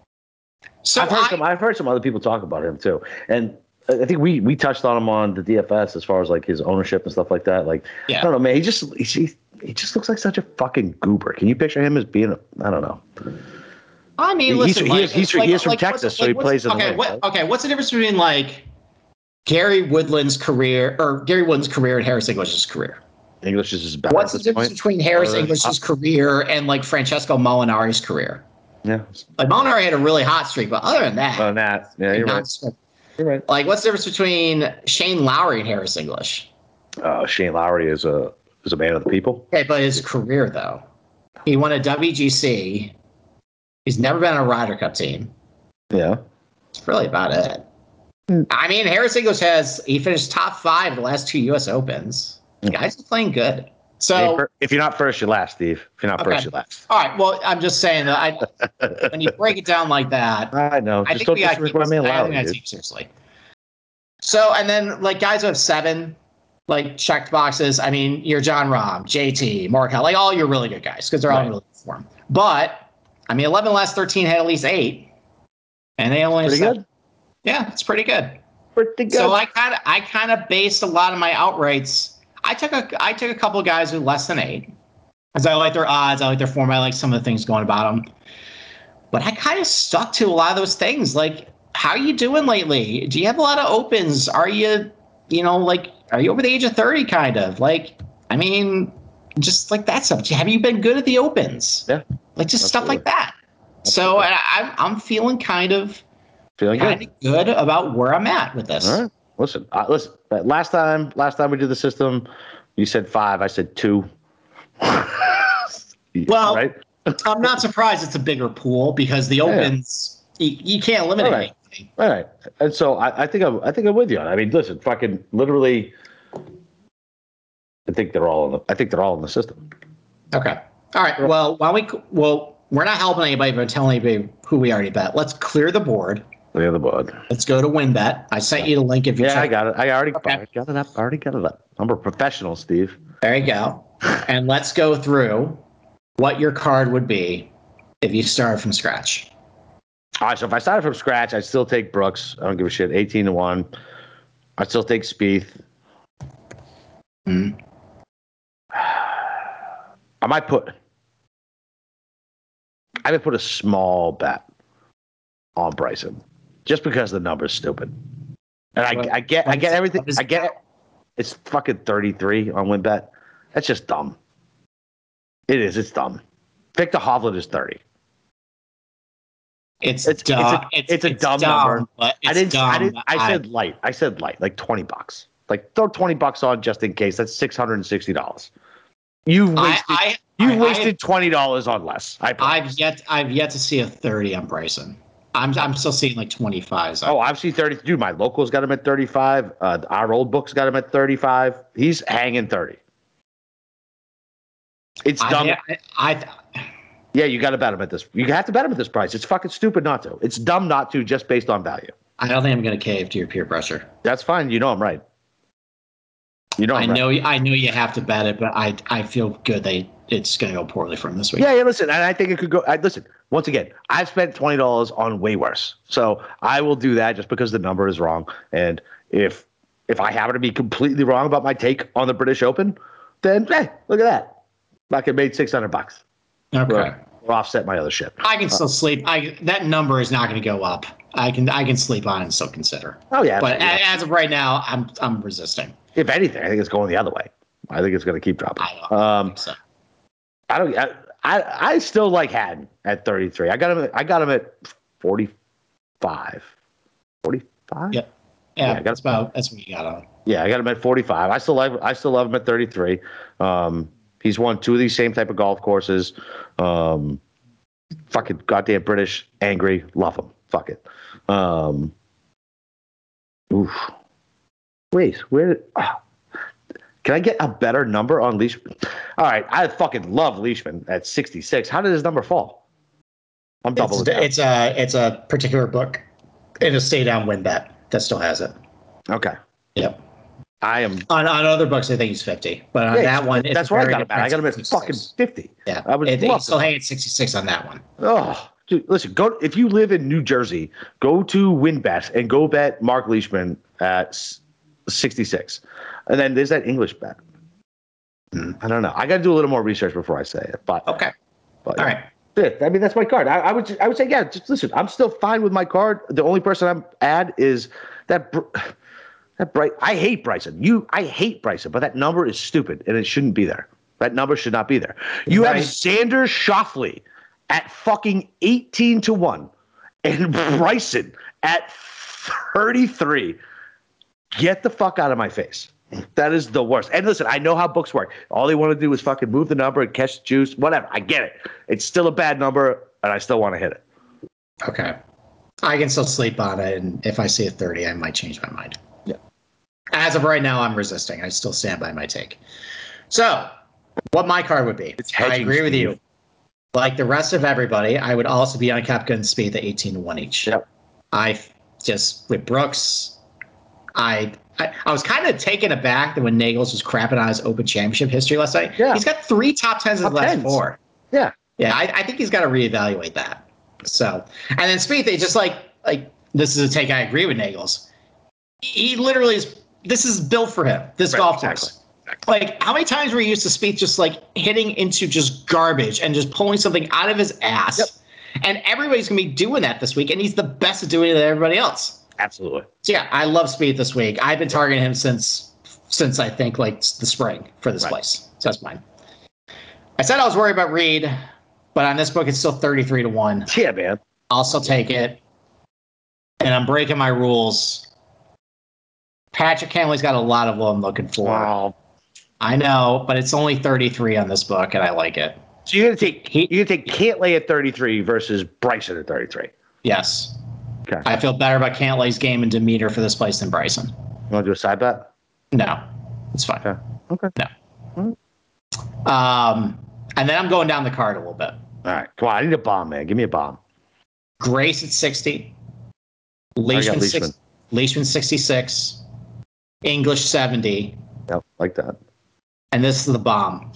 So I've heard I, some. I've heard some other people talk about him too, and I think we we touched on him on the D F S as far as like his ownership and stuff like that. Like, Yeah. I don't know, man. He just he, he just looks like such a fucking goober. Can you picture him as being? A, I don't know. I mean, He's- listen, he like, is- he's- like- he is from like, Texas, what's- so he like, plays in the okay, league, what, right? okay, what's the difference between like Gary Woodland's career or Gary Woodland's career and Harris English's career? English is just better. What's the at this difference point. between Harris Or- English's career and like Francesco Molinari's career? Yeah. Like Molinari had a really hot streak, but other than that, Well, that. Yeah, you're right. not- You're right. like what's the difference between Shane Lowry and Harris English? Uh, Shane Lowry is a is a man of the people. Okay, but his career though, he won a W G C. He's never been on a Ryder Cup team. Yeah. That's really about it. Hmm. I mean, Harris English has he finished top five the last two U S Opens. The guy's playing good. So, if you're not first, you're last, Steve. If you're not Okay. first, you're last. all right. Well, I'm just saying that I, when you break it down like that, I know. I Just think don't we got to disrespect keep, my man I think Lowry, we gotta dude. take it seriously. So, and then like guys who have seven, like checked boxes. I mean, you're John Rahm, J T, Morikawa, like all your really good guys because they're all Right. in really good form. But I mean, eleven last thirteen had at least eight. and they only Pretty have good. Yeah, it's pretty good. Pretty good. So I kind of I kind of based a lot of my outrights. I took a I took a couple of guys with less than eight, because I like their odds, I like their form, I like some of the things going about them. But I kind of stuck to a lot of those things. Like, how are you doing lately? Do you have a lot of opens? Are you, you know, like, are you over the age of thirty? Kind of like, I mean, just like that stuff. Have you been good at the opens? Yeah, like just absolutely. stuff like that. Absolutely. So I, I'm I'm feeling kind of. Feeling kind good. of good about where I'm at with this. All right. Listen, uh, listen. Last time, last time we did the system, you said five. I said two. Well, right? I'm not surprised it's a bigger pool, because the opens yeah. you, you can't eliminate All right. anything. All right. And so I, I think I'm, I think I'm with you. I mean, listen, fucking literally. I think they're all in the. I think they're all in the system. Okay. All right. Well, why don't we? Well, we're not helping anybody by telling anybody who we already bet. Let's clear the board. Clear the board. Let's go to WinBet. I sent you the link if you. Yeah, check. I got it. I already Okay. I got it up. I already got it up. I'm a professional, Steve. There you go. And let's go through what your card would be if you started from scratch. All right. So if I started from scratch, I'd still take Brooks. I don't give a shit. eighteen to one. I'd still take Spieth. Mm-hmm. I might put. I would put a small bet on Bryson, just because the number's stupid. And I, Well, I get, I get everything. what is I get it. It's fucking thirty-three on WinBet. That's just dumb. It is. It's dumb. Victor Hovland is thirty. It's It's dumb. it's a, it's, it's, a it's dumb, dumb, number. But it's I didn't. dumb. I didn't. I said light. I said light. Like twenty bucks. Like throw twenty bucks on just in case. That's six hundred and sixty dollars. You wasted. I, I, you I, wasted I, twenty dollars on less. I I've yet. I've yet to see a thirty on Bryson. I'm. I'm still seeing like twenty-fives. Oh, I've seen thirty. Dude, my locals got him at thirty-five. Uh, our old books got him at thirty-five. He's hanging thirty. It's dumb. I, I, I Yeah, you got to bet him at this. You have to bet him at this price. It's fucking stupid not to. It's dumb not to, just based on value. I don't think I'm going to cave to your peer pressure. That's fine. You know I'm right. You know I'm I know. right. I know you have to bet it, but I. I feel good that it's going to go poorly for him this week. Yeah, yeah. Listen, and I think it could go. I, listen, once again, I've spent twenty dollars on way worse, so I will do that just because the number is wrong. And if if I happen to be completely wrong about my take on the British Open, then hey, look at that. I could made six hundred bucks. Okay. We'll, we'll offset my other shit. I can still sleep. I that number is not going to go up. I can. I can sleep on it and still consider. Oh yeah, But absolutely. a- as of right now, I'm. I'm resisting. If anything, I think it's going the other way. I think it's going to keep dropping. I don't Um, think so. I don't. I, I I still like Haddon at thirty-three. I got him. At, I got him at forty-five. forty-five. Yep. yeah, Yeah, I got- that's about. That's what you got on. Yeah, I got him at forty-five. I still like. I still love him at thirty-three. Um, he's won two of these same type of golf courses. Um, fucking goddamn British, angry, love him. Fuck it. Um, oof. Wait, where? Oh. Can I get a better number on Leishman? All right, I fucking love Leishman at sixty-six. How did his number fall? I'm doubling It's, down. it's a. It's a particular book. In a stay down win bet that still has it. Okay. Yep. I am. On on other books, I think he's fifty, but on Yeah, that one, it's that's where I very got him at. I got him at expensive, fucking sixty-six. fifty. Yeah, I would I think love he's still to. hanging sixty-six on that one. Oh, dude, listen, go if you live in New Jersey, go to WinBet and go bet Mark Leishman at s- sixty-six. And then there's that English bet. Hmm, I don't know. I got to do a little more research before I say it. But Okay. but, All right. yeah, I mean, that's my card. I, I would I would say, yeah, just listen, I'm still fine with my card. The only person I'm add is that Br- that Bright. I hate Bryson. You I hate Bryson, but that number is stupid and it shouldn't be there. That number should not be there. You Right. have Xander Schauffele at fucking eighteen to one and Bryson at thirty-three. Get the fuck out of my face. That is the worst. And listen, I know how books work. All they want to do is fucking move the number and catch the juice, whatever. I get it. It's still a bad number, and I still want to hit it. Okay. I can still sleep on it, and if I see a thirty, I might change my mind. Yeah. As of right now, I'm resisting. I still stand by my take. So, what my card would be? It's I hedging, agree with Steve. you. Like the rest of everybody, I would also be on Koepka and Spieth at eighteen to one each. Yep. I just with Brooks, I. I, I was kind of taken aback that when Nagels was crapping on his Open Championship history last night. Yeah. He's got three top tens in Top the last tens. four. Yeah. Yeah, I, I think he's got to reevaluate that. So, and then Spieth, they just like like this is a take I agree with Nagels. He literally is. This is built for him. This right, golf exactly. course. Like, how many times were you used to Spieth just like hitting into just garbage and just pulling something out of his ass? Yep. And everybody's gonna be doing that this week, and he's the best at doing it than everybody else. Absolutely. So yeah, I love Spieth this week. I've been targeting him since since I think like the spring for this right. place. So that's mine. I said I was worried about Reed, but on this book it's still thirty-three to one. Yeah, man. I'll still take it. And I'm breaking my rules. Patrick Cantlay's got a lot of what I'm looking for. Wow. I know, but it's only thirty-three on this book, and I like it. So you're gonna take he, you're gonna take Cantlay at thirty-three versus Bryson at thirty-three. Yes. Okay. I feel better about Cantlay's game and demeanor for this place than Bryson. You want to do a side bet? No, it's fine. Okay. Okay. No. Mm-hmm. Um, and then I'm going down the card a little bit. All right, come on. I need a bomb, man. Give me a bomb. Grace at sixty. Leishman, Leishman. six, Leishman sixty-six. English seventy. Yep, like that. And this is the bomb.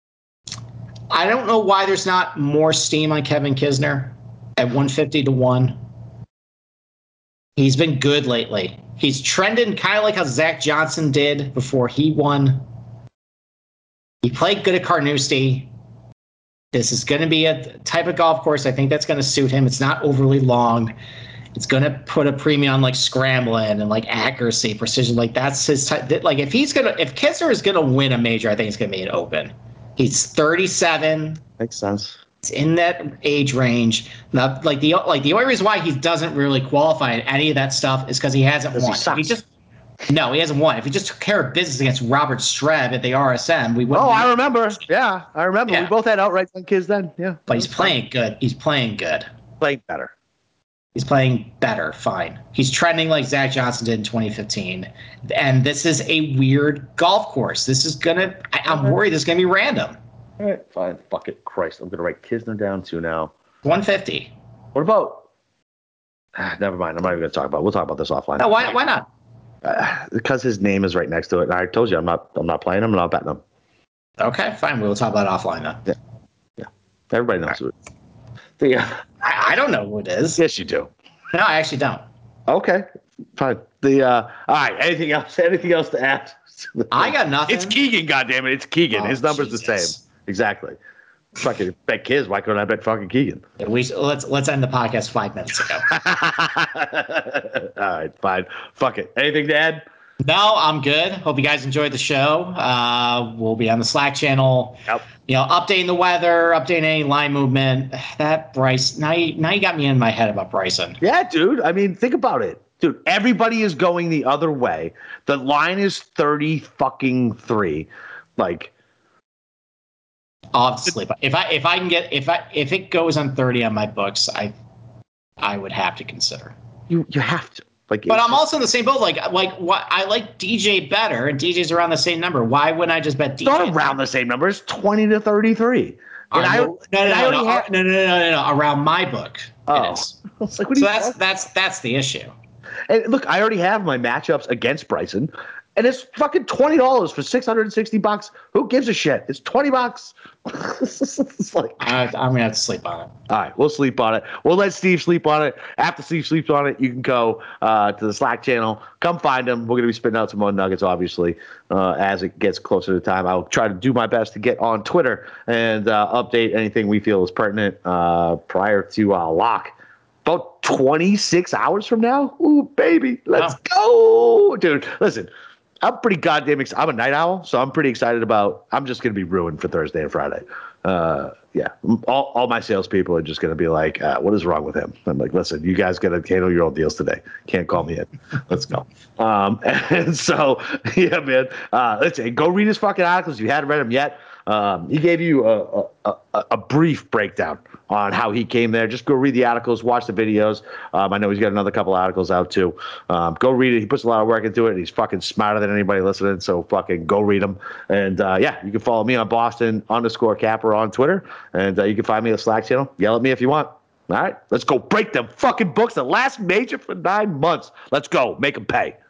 I don't know why there's not more steam on Kevin Kisner at one fifty to one. He's been good lately. He's trending kind of like how Zach Johnson did before he won. He played good at Carnoustie. This is going to be a type of golf course I think that's going to suit him. It's not overly long. It's going to put a premium on like scrambling and like accuracy, precision. Like that's his type. Like if he's going to, if Kisner is going to win a major, I think it's going to be an Open. He's thirty-seven. Makes sense. It's in that age range. Now, like the like the only reason why he doesn't really qualify in any of that stuff is because he hasn't won. He, he just no, he hasn't won. If he just took care of business against Robert Streb at the R S M, we wouldn't. Oh, I remember. Yeah, I remember. Yeah. We both had outright on kids then. Yeah, but he's playing good. He's playing good. Playing better. He's playing better. Fine. He's trending like Zach Johnson did in twenty fifteen. And this is a weird golf course. This is going to – I'm worried this is going to be random. All right, fine. Fuck it. Christ. I'm going to write Kisner down too now. one fifty. What about – never mind. I'm not even going to talk about it. We'll talk about this offline. No, why, why not? Uh, because his name is right next to it. And I told you I'm not I'm not playing him. I'm not betting him. Okay, fine. We'll talk about it offline then. Yeah. Yeah. Everybody knows who it is. The, uh, I, I don't know who it is. yes, you do. No, I actually don't. Okay. Fine. The uh, all right. Anything else? Anything else to add? I got nothing. It's Keegan, goddammit. It's Keegan. Oh, His number's Jesus. the same. Exactly. Fucking bet kids. Why couldn't I bet fucking Keegan? Yeah, we let's let's end the podcast five minutes ago. All right, fine. Fuck it. Anything to add? No, I'm good. Hope you guys enjoyed the show. Uh, we'll be on the Slack channel. Yep. You know, updating the weather, updating any line movement. That Bryce. Now you now you got me in my head about Bryson. Yeah, dude. I mean, think about it. Dude, everybody is going the other way. The line is thirty fucking three. Like, I'll have to sleep. If I if I can get if I if it goes on thirty on my books, I I would have to consider. you you have to. Like, But I'm also in the same boat. Like like what I like D J better, and D J's around the same number. Why wouldn't I just bet D J? not around the same number. It's twenty to thirty-three. And Uh, I, no, no, and no, I no, already no, have. no, no, no, no, no, no. Around my book, Oh. it is. It's like, what are So you that's talking- that's that's the issue. And look, I already have my matchups against Bryson, and it's fucking twenty dollars for six hundred and sixty bucks. Who gives a shit? It's twenty bucks. It's like, I, I'm gonna have to sleep on it. all right, we'll sleep on it. We'll let Steve sleep on it. After Steve sleeps on it, you can go uh, to the Slack channel. Come find him. We're going to be spitting out some more nuggets, obviously, uh, as it gets closer to time. I'll try to do my best to get on Twitter and uh, update anything we feel is pertinent uh, prior to uh, lock. About twenty-six hours from now? Ooh, baby. Let's go. Dude, listen. I'm pretty goddamn excited. I'm a night owl, so I'm pretty excited about. I'm just going to be ruined for Thursday and Friday. Uh, yeah, all, all my salespeople are just going to be like, uh, "What is wrong with him?" I'm like, "Listen, you guys got to handle your own deals today. Can't call me in. Let's go." Um, and so, yeah, man. Uh, let's say go read his fucking articles if you hadn't read them yet. Um, he gave you a, a, a, a brief breakdown on how he came there. Just go read the articles, watch the videos. Um, I know he's got another couple articles out too. Um, go read it. He puts a lot of work into it. And he's fucking smarter than anybody listening. So fucking go read them. And uh, yeah, you can follow me on Boston underscore Capper on Twitter. And uh, you can find me at the Slack channel. Yell at me if you want. All right, let's go break them fucking books. The last major for nine months. Let's go. Make them pay.